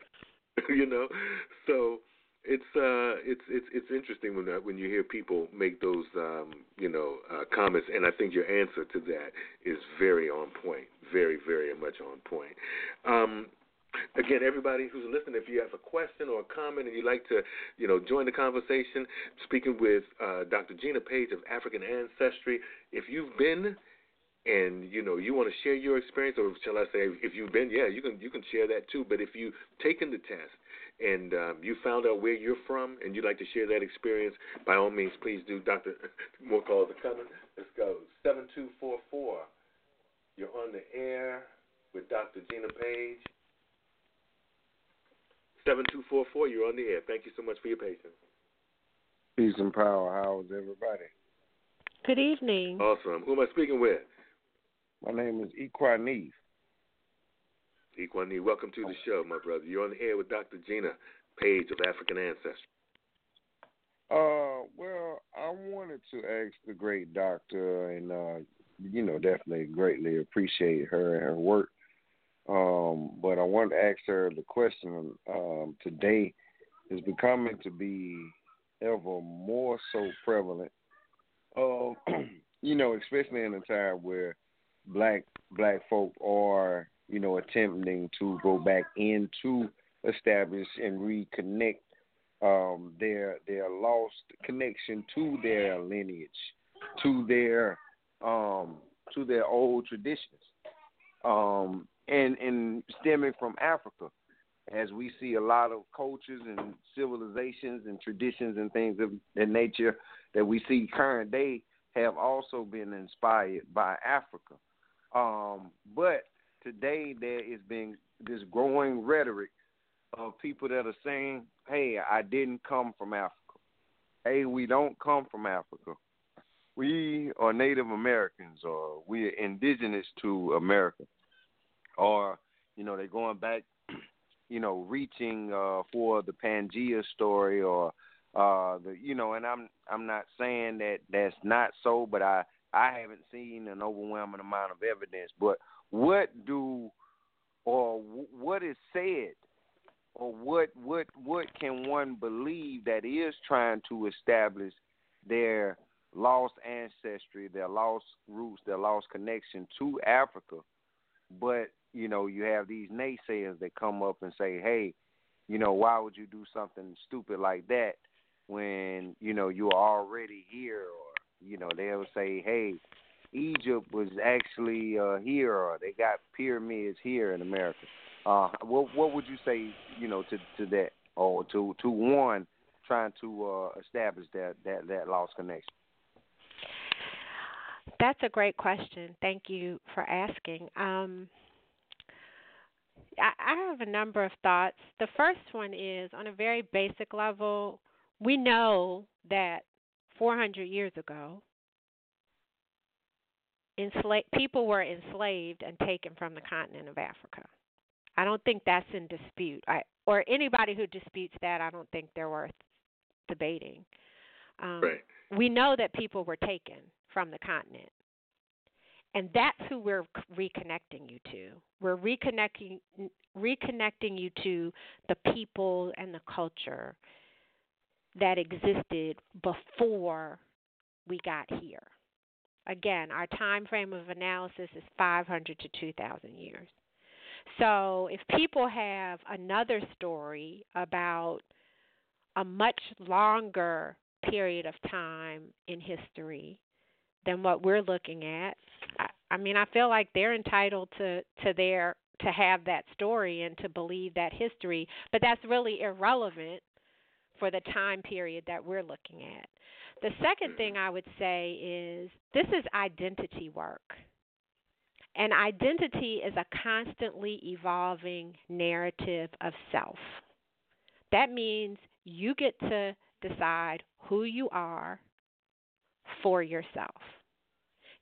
[SPEAKER 1] So it's interesting when you hear people make those comments, and I think your answer to that is very on point, very, very much on point. Again, everybody who's listening, if you have a question or a comment and you'd like to, join the conversation, speaking with Dr. Gina Page of African Ancestry. If you've been and you want to share your experience, or shall I say, if you've been, you can share that too. But if you've taken the test and you found out where you're from and you'd like to share that experience, by all means, please do. More calls are coming. Let's go. 7244. You're on the air with Dr. Gina Page. 7244. You're on the air. Thank you so much for your patience.
[SPEAKER 6] Peace and power. How's everybody?
[SPEAKER 2] Good evening.
[SPEAKER 1] Awesome. Who am I speaking with?
[SPEAKER 6] My name is Equaneve.
[SPEAKER 1] Equaneve, welcome to the show, my brother. You're on the air with Dr. Gina Page of African Ancestry.
[SPEAKER 6] Well, I wanted to ask the great doctor, and definitely greatly appreciate her and her work. But I wanted to ask her the question. Today is becoming to be ever more so prevalent. Especially in a time where black folk are, attempting to go back into establish and reconnect their lost connection to their lineage, to their old traditions, and stemming from Africa, as we see a lot of cultures and civilizations and traditions and things of that nature that we see current day have also been inspired by Africa. But today there has been this growing rhetoric of people that are saying, hey, I didn't come from Africa. Hey, we don't come from Africa. We are Native Americans, or we are indigenous to America. Or, they're going back, reaching for the Pangea story, or and I'm not saying that that's not so, but I haven't seen an overwhelming amount of evidence. But what is said, or what can one believe that is trying to establish their lost ancestry, their lost roots, their lost connection to Africa? But you have these naysayers that come up and say, hey, why would you do something stupid like that when, you're already here? Or, they'll say, hey, Egypt was actually here, or they got pyramids here in America. What would you say, to that, or to one trying to establish that lost connection?
[SPEAKER 2] That's a great question. Thank you for asking. I have a number of thoughts. The first one is, on a very basic level, we know that 400 years ago, people were enslaved and taken from the continent of Africa. I don't think that's in dispute. Or anybody who disputes that, I don't think they're worth debating.
[SPEAKER 1] Right.
[SPEAKER 2] We know that people were taken from the continent. And that's who we're reconnecting you to. We're reconnecting you to the people and the culture that existed before we got here. Again, our time frame of analysis is 500 to 2,000 years. So if people have another story about a much longer period of time in history than what we're looking at, I feel like they're entitled to have that story and to believe that history, but that's really irrelevant for the time period that we're looking at. The second thing I would say is this is identity work. And identity is a constantly evolving narrative of self. That means you get to decide who you are for yourself.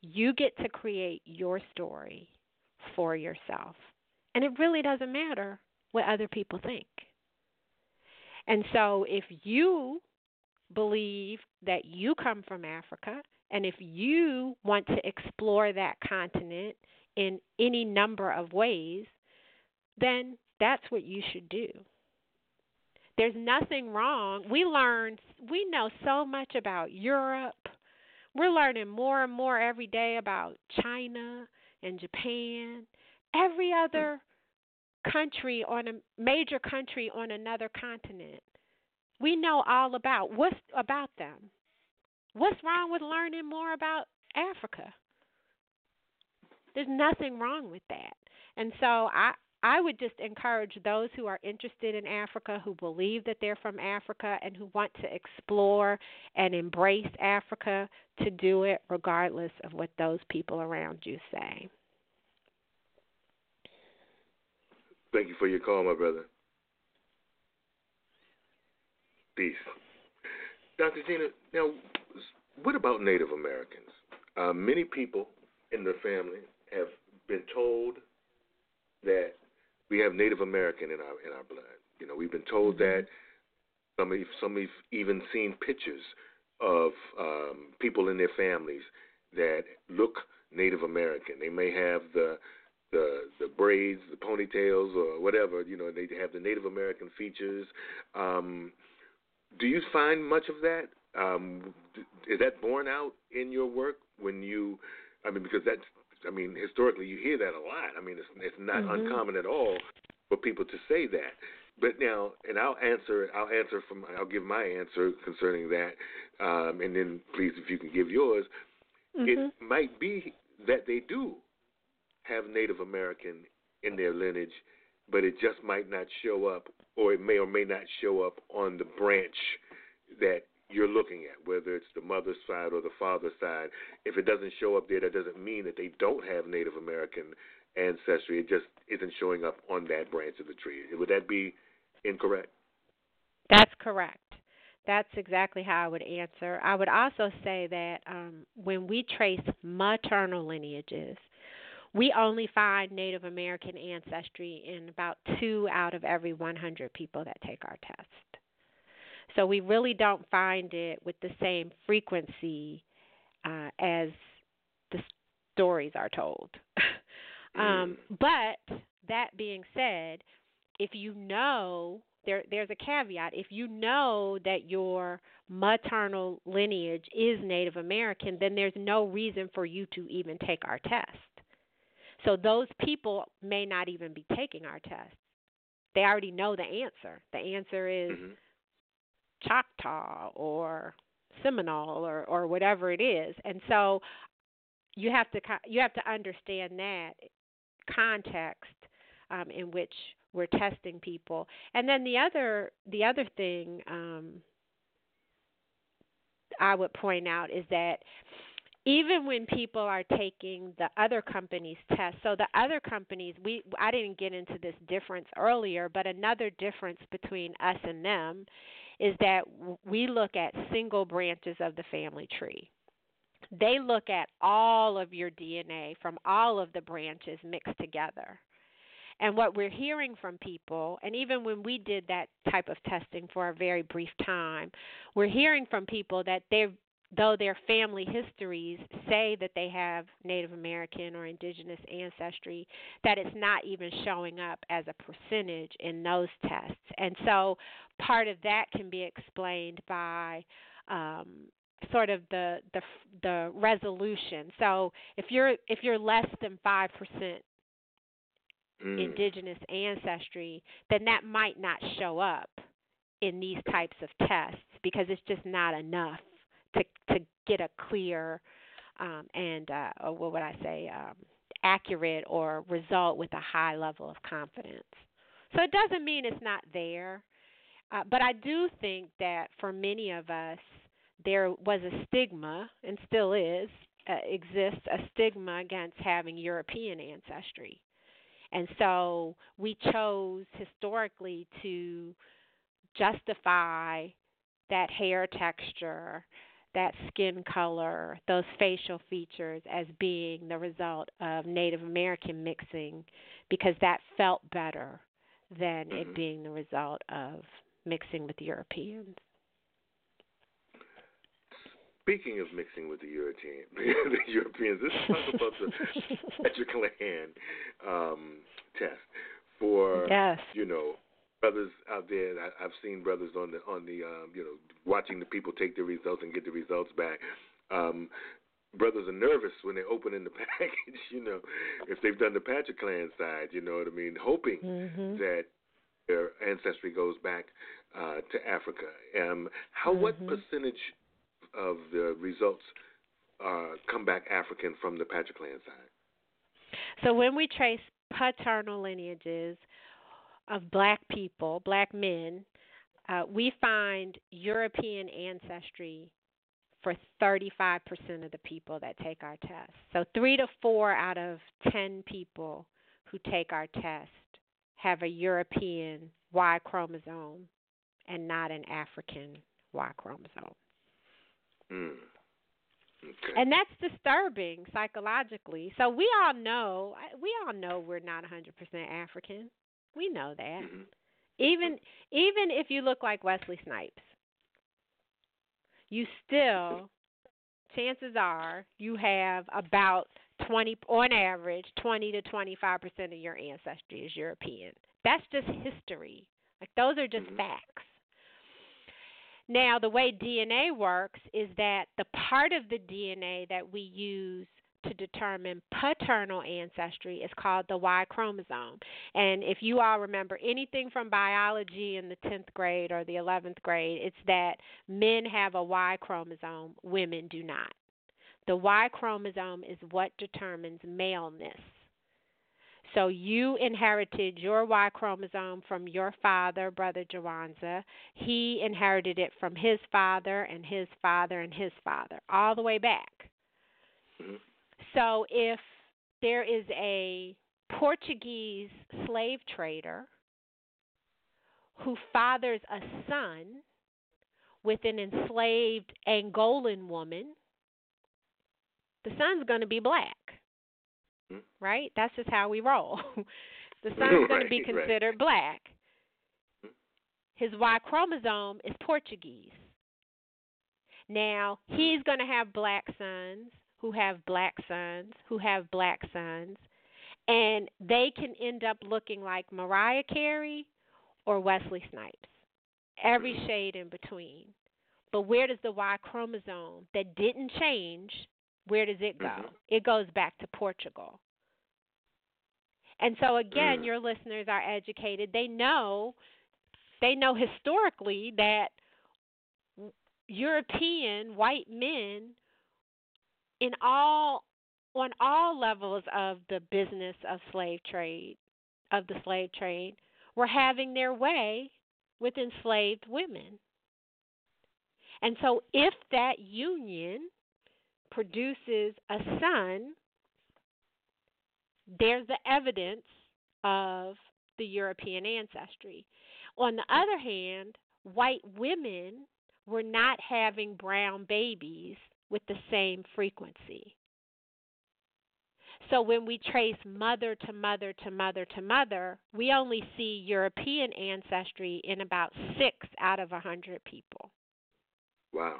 [SPEAKER 2] You get to create your story for yourself. And it really doesn't matter what other people think. And so if you believe that you come from Africa, and if you want to explore that continent in any number of ways, then that's what you should do. There's nothing wrong. We know so much about Europe. We're learning more and more every day about China and Japan. Every other country major country on another continent. We know all about what's about them. What's wrong with learning more about Africa? There's nothing wrong with that. And so I would just encourage those who are interested in Africa, who believe that they're from Africa, and who want to explore and embrace Africa, to do it regardless of what those people around you say.
[SPEAKER 1] Thank you for your call, my brother. Peace. Dr. Gina, now, what about Native Americans? Many people in their family have been told that we have Native American in our blood. You know, we've been told that. Some have even seen pictures of people in their families that look Native American. They may have the braids, the ponytails, or whatever. You know, they have the Native American features. Do you find much of that? Is that borne out in your work because historically you hear that a lot. I mean, it's not uncommon at all for people to say that. But now, and I'll give my answer concerning that, and then please, if you can give yours. It might be that they do have Native American in their lineage, but it just might not show up, or it may or may not show up on the branch that you're looking at, whether it's the mother's side or the father's side. If it doesn't show up there, that doesn't mean that they don't have Native American ancestry. It just isn't showing up on that branch of the tree. Would that be incorrect?
[SPEAKER 2] That's correct. That's exactly how I would answer. I would also say that when we trace maternal lineages, we only find Native American ancestry in about 2 out of every 100 people that take our test. So we really don't find it with the same frequency as the stories are told. But that being said, if you know, there's a caveat. If you know that your maternal lineage is Native American, then there's no reason for you to even take our test. So those people may not even be taking our test. They already know the answer. The answer is Choctaw or Seminole or whatever it is. And so you have to understand that context in which we're testing people. And then the other thing I would point out is that even when people are taking the other companies' tests, so the other companies, I didn't get into this difference earlier, but another difference between us and them is that we look at single branches of the family tree. They look at all of your DNA from all of the branches mixed together. And what we're hearing from people, and even when we did that type of testing for a very brief time, we're hearing from people that though their family histories say that they have Native American or indigenous ancestry, that it's not even showing up as a percentage in those tests. And so part of that can be explained by sort of the resolution. So if you're less than 5% indigenous ancestry, then that might not show up in these types of tests because it's just not enough to get a clear accurate or result with a high level of confidence. So it doesn't mean it's not there, but I do think that for many of us there was a stigma, and still exists a stigma against having European ancestry. And so we chose historically to justify that hair texture, that skin color, those facial features as being the result of Native American mixing because that felt better than it being the result of mixing with Europeans.
[SPEAKER 1] Speaking of mixing with the Europeans, let's talk about the PetraClan test for brothers out there. I've seen brothers on the watching the people take the results and get the results back. Brothers are nervous when they open in the package, if they've done the PetraClan side, you know what I mean, hoping that their ancestry goes back to Africa. What percentage of the results come back African from the PetraClan side?
[SPEAKER 2] So when we trace paternal lineages of black people, black men, we find European ancestry for 35% of the people that take our test. So 3 to 4 out of 10 people who take our test have a European Y chromosome and not an African Y chromosome.
[SPEAKER 1] Okay.
[SPEAKER 2] And that's disturbing psychologically. So we all know we're not 100% African. We know that. Even if you look like Wesley Snipes, you still, chances are, you have about 20, on average, 20 to 25% of your ancestry is European. That's just history. Like, those are just facts. Now, the way DNA works is that the part of the DNA that we use to determine paternal ancestry is called the Y chromosome. And if you all remember anything from biology in the 10th grade or the 11th grade, it's that men have a Y chromosome, women do not. The Y chromosome is what determines maleness. So you inherited your Y chromosome from your father, Brother Jawanza. He inherited it from his father and his father and his father, all the way back. So if there is a Portuguese slave trader who fathers a son with an enslaved Angolan woman, the son's going to be black. Right? That's just how we roll. The son's going to be considered black. His Y chromosome is Portuguese. Now, he's going to have black sons who have black sons who have black sons, and they can end up looking like Mariah Carey or Wesley Snipes, every shade in between. But where does the Y chromosome that didn't change, where does it go? It goes back to Portugal. And so, again, your listeners are educated. They know historically that European white men on all levels of the business of the slave trade, were having their way with enslaved women. And so if that union produces a son, there's the evidence of the European ancestry. On the other hand, white women were not having brown babies with the same frequency. So when we trace mother to mother to mother to mother, we only see European ancestry in about 6 out of 100 people.
[SPEAKER 1] Wow.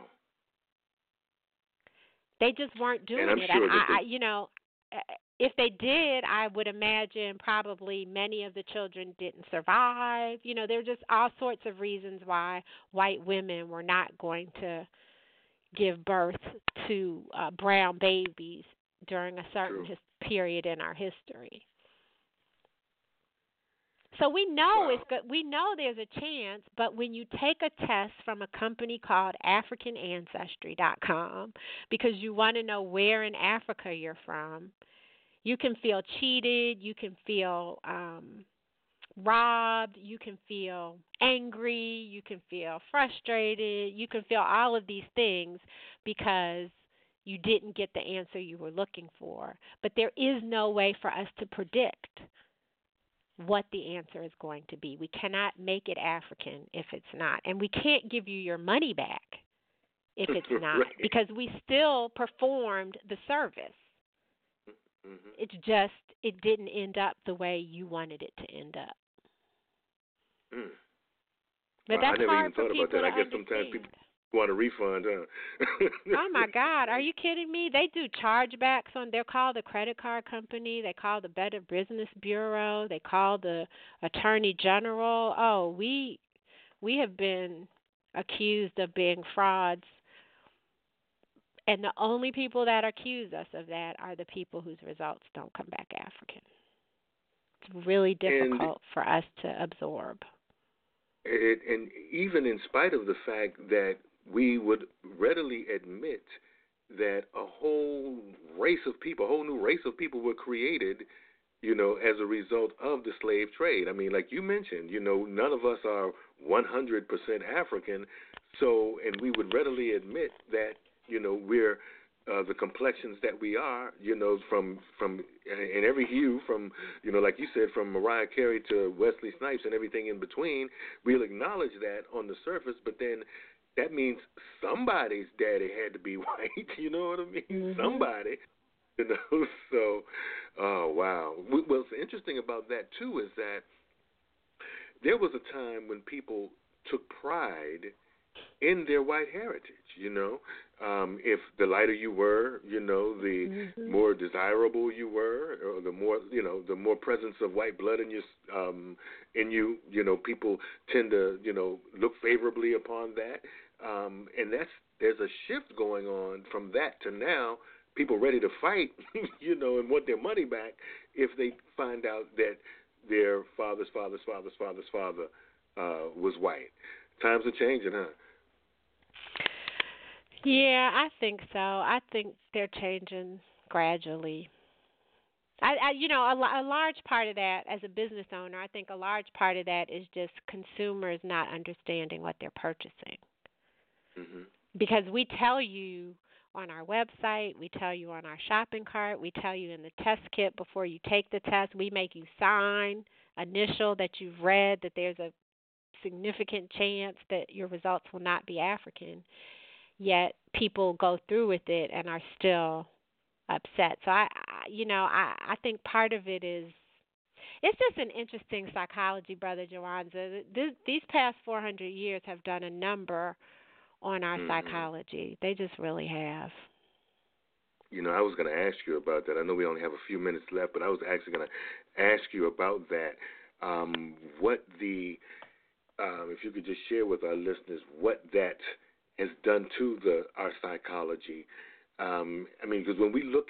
[SPEAKER 2] They just weren't doing it.
[SPEAKER 1] Sure
[SPEAKER 2] and if they did, I would imagine probably many of the children didn't survive. There are just all sorts of reasons why white women were not going to give birth to brown babies during a certain period in our history. So we know it's good. We know there's a chance, but when you take a test from a company called AfricanAncestry.com because you want to know where in Africa you're from, you can feel cheated, you can feel robbed, you can feel angry, you can feel frustrated, you can feel all of these things because you didn't get the answer you were looking for. But there is no way for us to predict what the answer is going to be. We cannot make it African if it's not. And we can't give you your money back if it's not,
[SPEAKER 1] right.
[SPEAKER 2] because we still performed the service.
[SPEAKER 1] Mm-hmm.
[SPEAKER 2] It's just it didn't end up the way you wanted it to end up.
[SPEAKER 1] Mm.
[SPEAKER 2] But
[SPEAKER 1] Wow,
[SPEAKER 2] that's
[SPEAKER 1] I never
[SPEAKER 2] hard
[SPEAKER 1] even
[SPEAKER 2] for
[SPEAKER 1] thought about
[SPEAKER 2] people
[SPEAKER 1] that.
[SPEAKER 2] to
[SPEAKER 1] I guess sometimes
[SPEAKER 2] understand.
[SPEAKER 1] people want a refund, huh?
[SPEAKER 2] Oh my God, are you kidding me? They do chargebacks on. They'll call the credit card company. They call the Better Business Bureau. They call the Attorney General. Oh, we have been accused of being frauds, and the only people that accuse us of that are the people whose results don't come back African. It's really difficult for us to absorb.
[SPEAKER 1] And even in spite of the fact that we would readily admit that a whole race of people, a whole new race of people were created, as a result of the slave trade. I mean, like you mentioned, none of us are 100% African, and we would readily admit that, we're the complexions that we are, from in every hue, from, like you said, from Mariah Carey to Wesley Snipes and everything in between. We'll acknowledge that on the surface, but then that means somebody's daddy had to be white. You know what I mean?
[SPEAKER 2] Mm-hmm.
[SPEAKER 1] Somebody. So, oh, wow. What's interesting about that, too, is that there was a time when people took pride in their white heritage, if the lighter you were, the more desirable you were, or the more presence of white blood in you, people tend to, look favorably upon that. And there's a shift going on from that to now, people ready to fight, and want their money back if they find out that their father's father was white. Times are changing, huh?
[SPEAKER 2] Yeah, I think so. I think they're changing gradually. A large part of that, as a business owner, I think a large part of that is just consumers not understanding what they're purchasing.
[SPEAKER 1] Mm-hmm.
[SPEAKER 2] Because we tell you on our website, we tell you on our shopping cart, we tell you in the test kit before you take the test, we make you sign, initial that you've read that there's a significant chance that your results will not be African. Yet people go through with it and are still upset. So I think part of it is, it's just an interesting psychology, Brother Jawanza. These past 400 years have done a number on our psychology. They just really have.
[SPEAKER 1] I was going to ask you about that. I know we only have a few minutes left, but I was actually going to ask you about that. If you could just share with our listeners what that has done to our psychology. Because when we look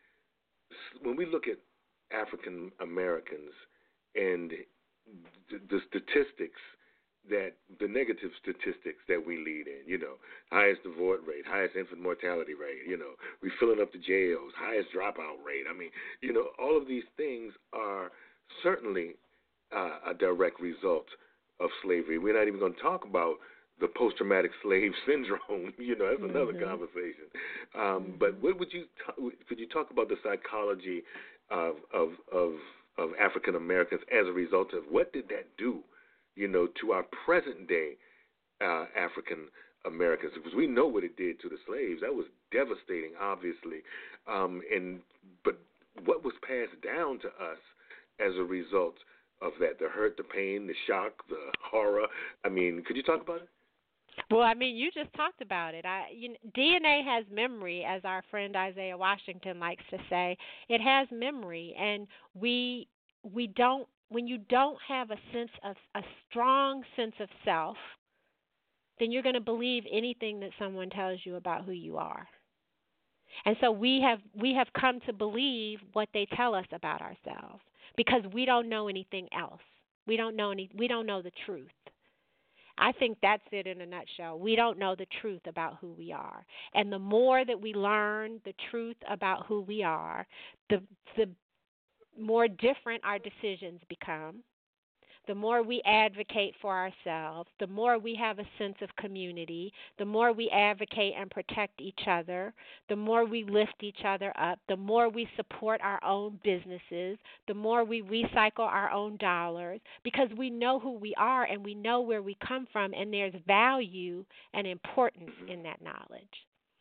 [SPEAKER 1] at African Americans and the statistics, the negative statistics that we lead in, highest divorce rate, highest infant mortality rate, we filling up the jails, highest dropout rate. All of these things are certainly a direct result of slavery. We're not even going to talk about the post-traumatic slave syndrome. That's another conversation. But what could you talk about the psychology of African Americans as a result of what did that do, to our present day African Americans? Because we know what it did to the slaves. That was devastating, obviously. But what was passed down to us as a result of that? The hurt, the pain, the shock, the horror. Could you talk about it?
[SPEAKER 2] Well, you just talked about it. DNA has memory, as our friend Isaiah Washington likes to say. It has memory, and we don't. When you don't have a strong sense of self, then you're going to believe anything that someone tells you about who you are. And so we have come to believe what they tell us about ourselves because we don't know anything else. We don't know the truth. I think that's it in a nutshell. We don't know the truth about who we are. And the more that we learn the truth about who we are, the more different our decisions become, the more we advocate for ourselves, the more we have a sense of community, the more we advocate and protect each other, the more we lift each other up, the more we support our own businesses, the more we recycle our own dollars, because we know who we are and we know where we come from, and there's value and importance in that knowledge.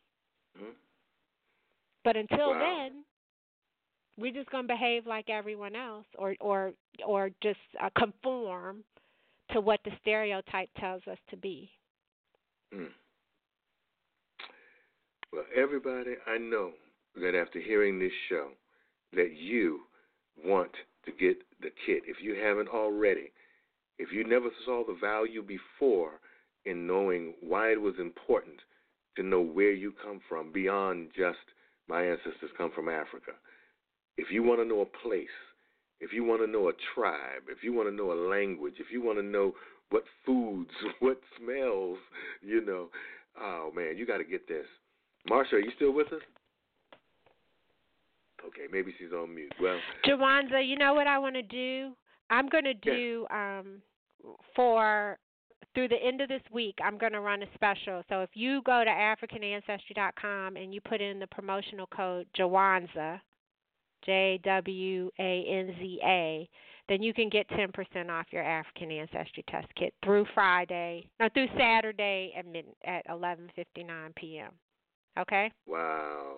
[SPEAKER 2] But until then, we're just going to behave like everyone else, or just conform to what the stereotype tells us to be.
[SPEAKER 1] Well, everybody, I know that after hearing this show, that you want to get the kit. If you haven't already, if you never saw the value before in knowing why it was important to know where you come from beyond just my ancestors come from Africa. If you want to know a place, if you want to know a tribe, if you want to know a language, if you want to know what foods, what smells, oh, man, you got to get this. Marsha, are you still with us? Okay, maybe she's on mute. Well,
[SPEAKER 2] Jawanza, you know what I want to do? I'm going to do through the end of this week, I'm going to run a special. So if you go to AfricanAncestry.com and you put in the promotional code Jawanza, JWANZA, then you can get 10% off your African Ancestry Test Kit through Saturday at 11:59 p.m. Okay?
[SPEAKER 1] Wow.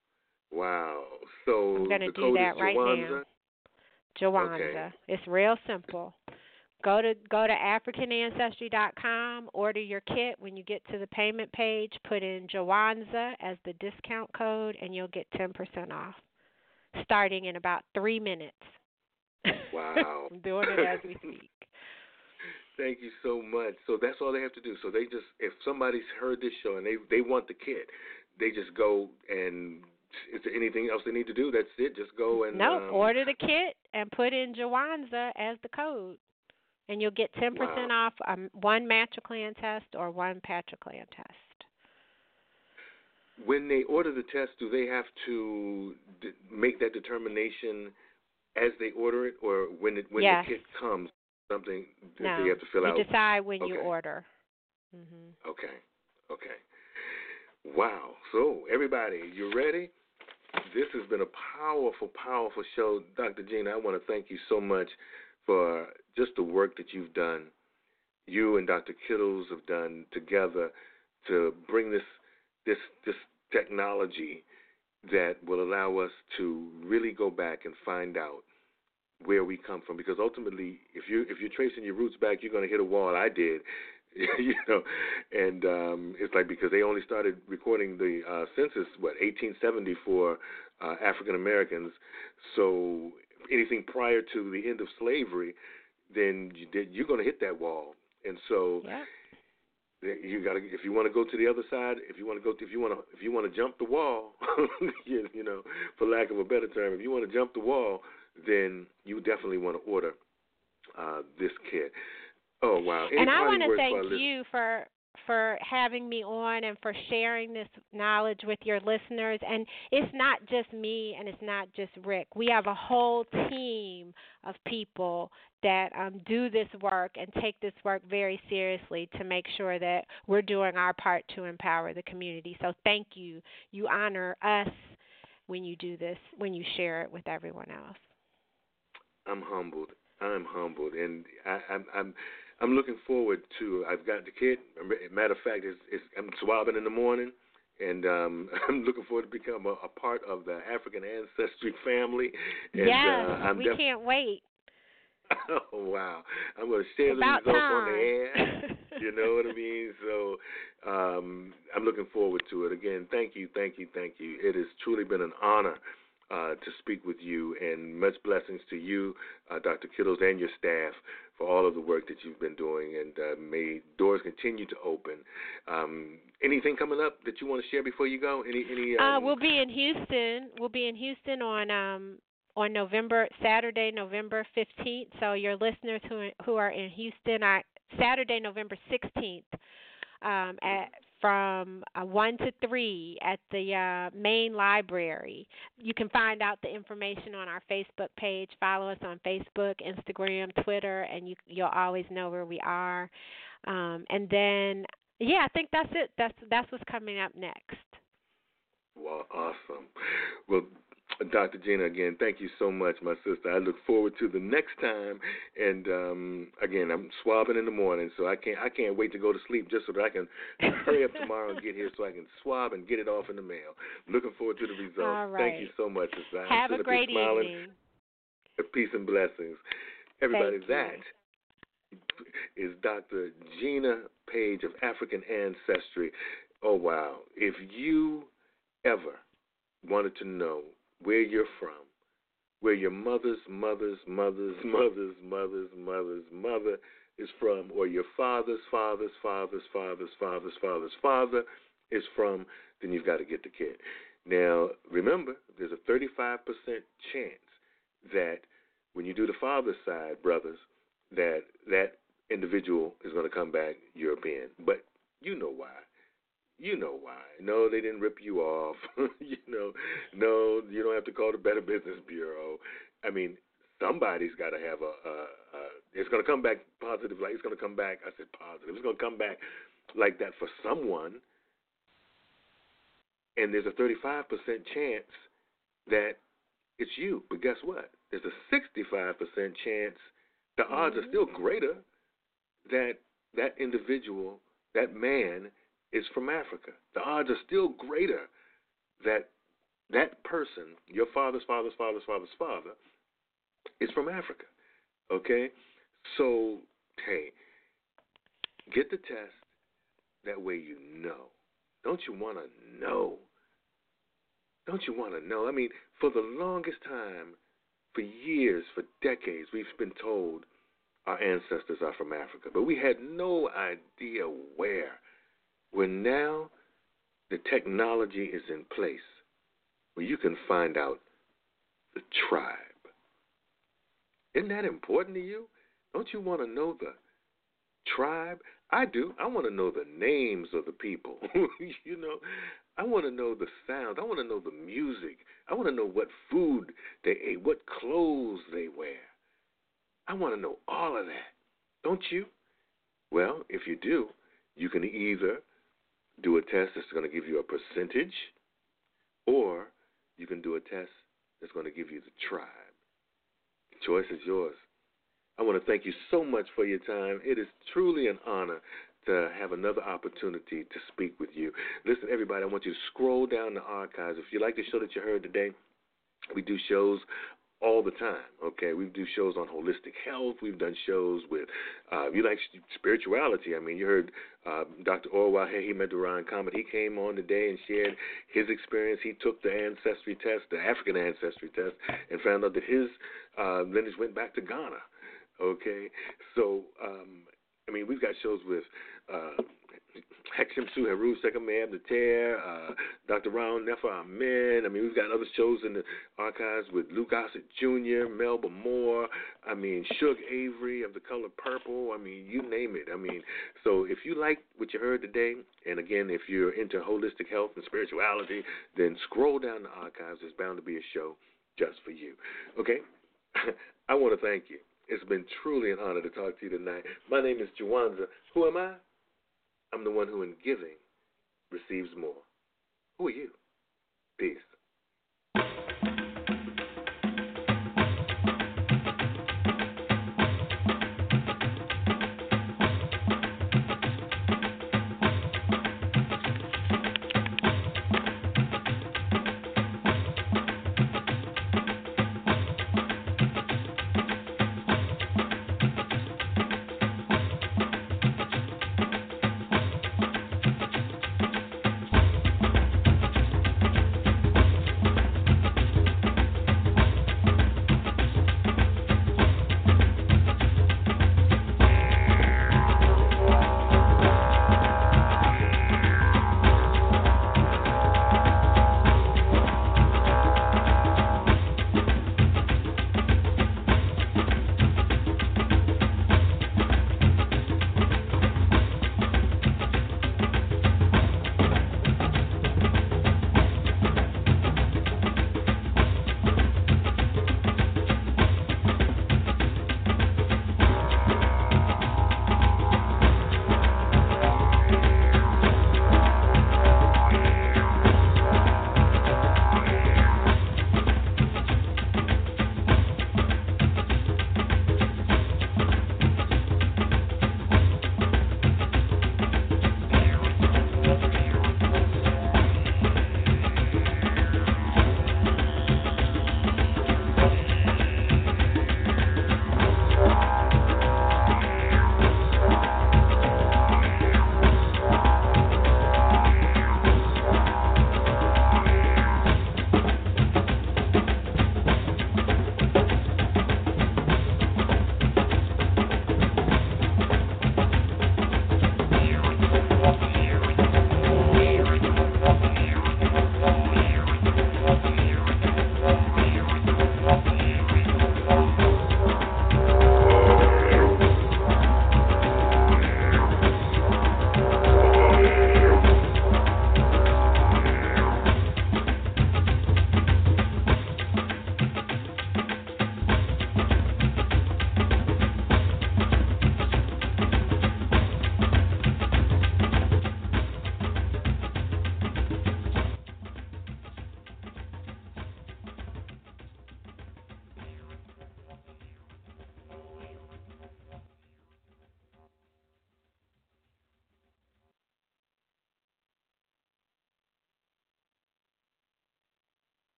[SPEAKER 1] So
[SPEAKER 2] I'm going to do
[SPEAKER 1] code
[SPEAKER 2] that
[SPEAKER 1] is
[SPEAKER 2] right
[SPEAKER 1] Jawanza?
[SPEAKER 2] now. Jawanza.
[SPEAKER 1] Okay.
[SPEAKER 2] It's real simple. Go to AfricanAncestry.com, order your kit. When you get to the payment page, put in Jawanza as the discount code, and you'll get 10% off, starting in about 3 minutes.
[SPEAKER 1] Wow.
[SPEAKER 2] I'm doing it as we speak.
[SPEAKER 1] Thank you so much. So that's all they have to do. So they just, if somebody's heard this show and they want the kit, they just go and, is there anything else they need to do? That's it? Just go and...
[SPEAKER 2] No, order the kit and put in Jawanza as the code. And you'll get 10% off one MatraClan test or one PatraClan test.
[SPEAKER 1] When they order the test, do they have to make that determination as they order it, or when the kit comes, something that they have to fill out?
[SPEAKER 2] No, you decide when you order.
[SPEAKER 1] Mm-hmm. Okay. Wow. So, everybody, you ready? This has been a powerful, powerful show. Dr. Gina, I want to thank you so much for just the work that you've done, you and Dr. Kittles have done together to bring this technology that will allow us to really go back and find out where we come from. Because ultimately, if you're tracing your roots back, you're going to hit a wall. I did, and it's like, because they only started recording the census, 1870 for African Americans. So anything prior to the end of slavery, then you're going to hit that wall. And so you got to, if you want to go to the other side, if you want to jump the wall, for lack of a better term, if you want to jump the wall, then you definitely want to order this kit. Oh, wow.
[SPEAKER 2] And I want to thank you for having me on and for sharing this knowledge with your listeners. And it's not just me and it's not just Rick. We have a whole team of people that do this work and take this work very seriously to make sure that we're doing our part to empower the community. So thank you. You honor us when you do this, when you share it with everyone else.
[SPEAKER 1] I'm humbled, and I'm looking forward to. I've got the kit. Matter of fact, I'm swabbing in the morning, and I'm looking forward to become a part of the African Ancestry family. And,
[SPEAKER 2] we can't wait.
[SPEAKER 1] Oh, wow. I'm going to share the results on the air. You know what I mean? So I'm looking forward to it. Again, thank you. It has truly been an honor to speak with you, and much blessings to you, Dr. Kittles, and your staff for all of the work that you've been doing, and may doors continue to open. Anything coming up that you want to share before you go?
[SPEAKER 2] We'll be in Houston. We'll be in Houston on Saturday, November 15th. So your listeners who are in Houston, Saturday, November 16th, from 1 to 3 at the main library. You can find out the information on our Facebook page. Follow us on Facebook, Instagram, Twitter, and you'll always know where we are. And then, yeah, I think that's it. That's what's coming up next.
[SPEAKER 1] Well, awesome. Well, Dr. Gina, again, thank you so much, my sister. I look forward to the next time. And again, I'm swabbing in the morning, so I can't wait to go to sleep just so that I can hurry up tomorrow and get here so I can swab and get it off in the mail. Looking forward to the results.
[SPEAKER 2] All right.
[SPEAKER 1] Thank you so much, sister.
[SPEAKER 2] Have a great evening.
[SPEAKER 1] Peace and blessings. Everybody,
[SPEAKER 2] Thank
[SPEAKER 1] that is Dr. Gina Page of African Ancestry. Oh, wow. If you ever wanted to know where you're from, where your mother's mother is from, or your father's father is from, then you've got to get the kit. Now, remember, there's a 35% chance that when you do the father's side, brothers, that individual is going to come back European. But you know why. No, they didn't rip you off. No, you don't have to call the Better Business Bureau. I mean, somebody's got to have it's going to come back positive. Like, it's going to come back, I said positive. It's going to come back like that for someone. And there's a 35% chance that it's you. But guess what? There's a 65% chance, the odds are still greater, that individual, that man, is from Africa. The odds are still greater that person, your father's father, is from Africa. Okay? So, hey, get the test. That way you know. Don't you want to know? I mean, for the longest time, for years, for decades, we've been told our ancestors are from Africa, but we had no idea where. When now the technology is in place where you can find out the tribe. Isn't that important to you? Don't you want to know the tribe? I do. I want to know the names of the people. I want to know the sounds. I want to know the music. I want to know what food they ate, what clothes they wear. I want to know all of that. Don't you? Well, if you do, you can either do a test that's going to give you a percentage, or you can do a test that's going to give you the tribe. The choice is yours. I want to thank you so much for your time. It is truly an honor to have another opportunity to speak with you. Listen, everybody, I want you to scroll down the archives. If you like the show that you heard today, we do shows all the time, okay? We do shows on holistic health. We've done shows with, you like spirituality. I mean, you heard Dr. Orwa Meduran Kamat. He came on today and shared his experience. He took the ancestry test, the African ancestry test, and found out that his lineage went back to Ghana, okay? So, I mean, we've got shows with Hekshemsu Heru Sekame Abdater, Dr. Raul Nefer Amen. I mean, we've got other shows in the archives with Luke Gossett Jr., Melba Moore, I mean, Suge Avery of The Color Purple. I mean, you name it. I mean, so if you like what you heard today, and again, if you're into holistic health and spirituality, then scroll down the archives. There's bound to be a show just for you. Okay? I want to thank you. It's been truly an honor to talk to you tonight. My name is Juwanza. Who am I? I'm the one who in giving receives more. Who are you?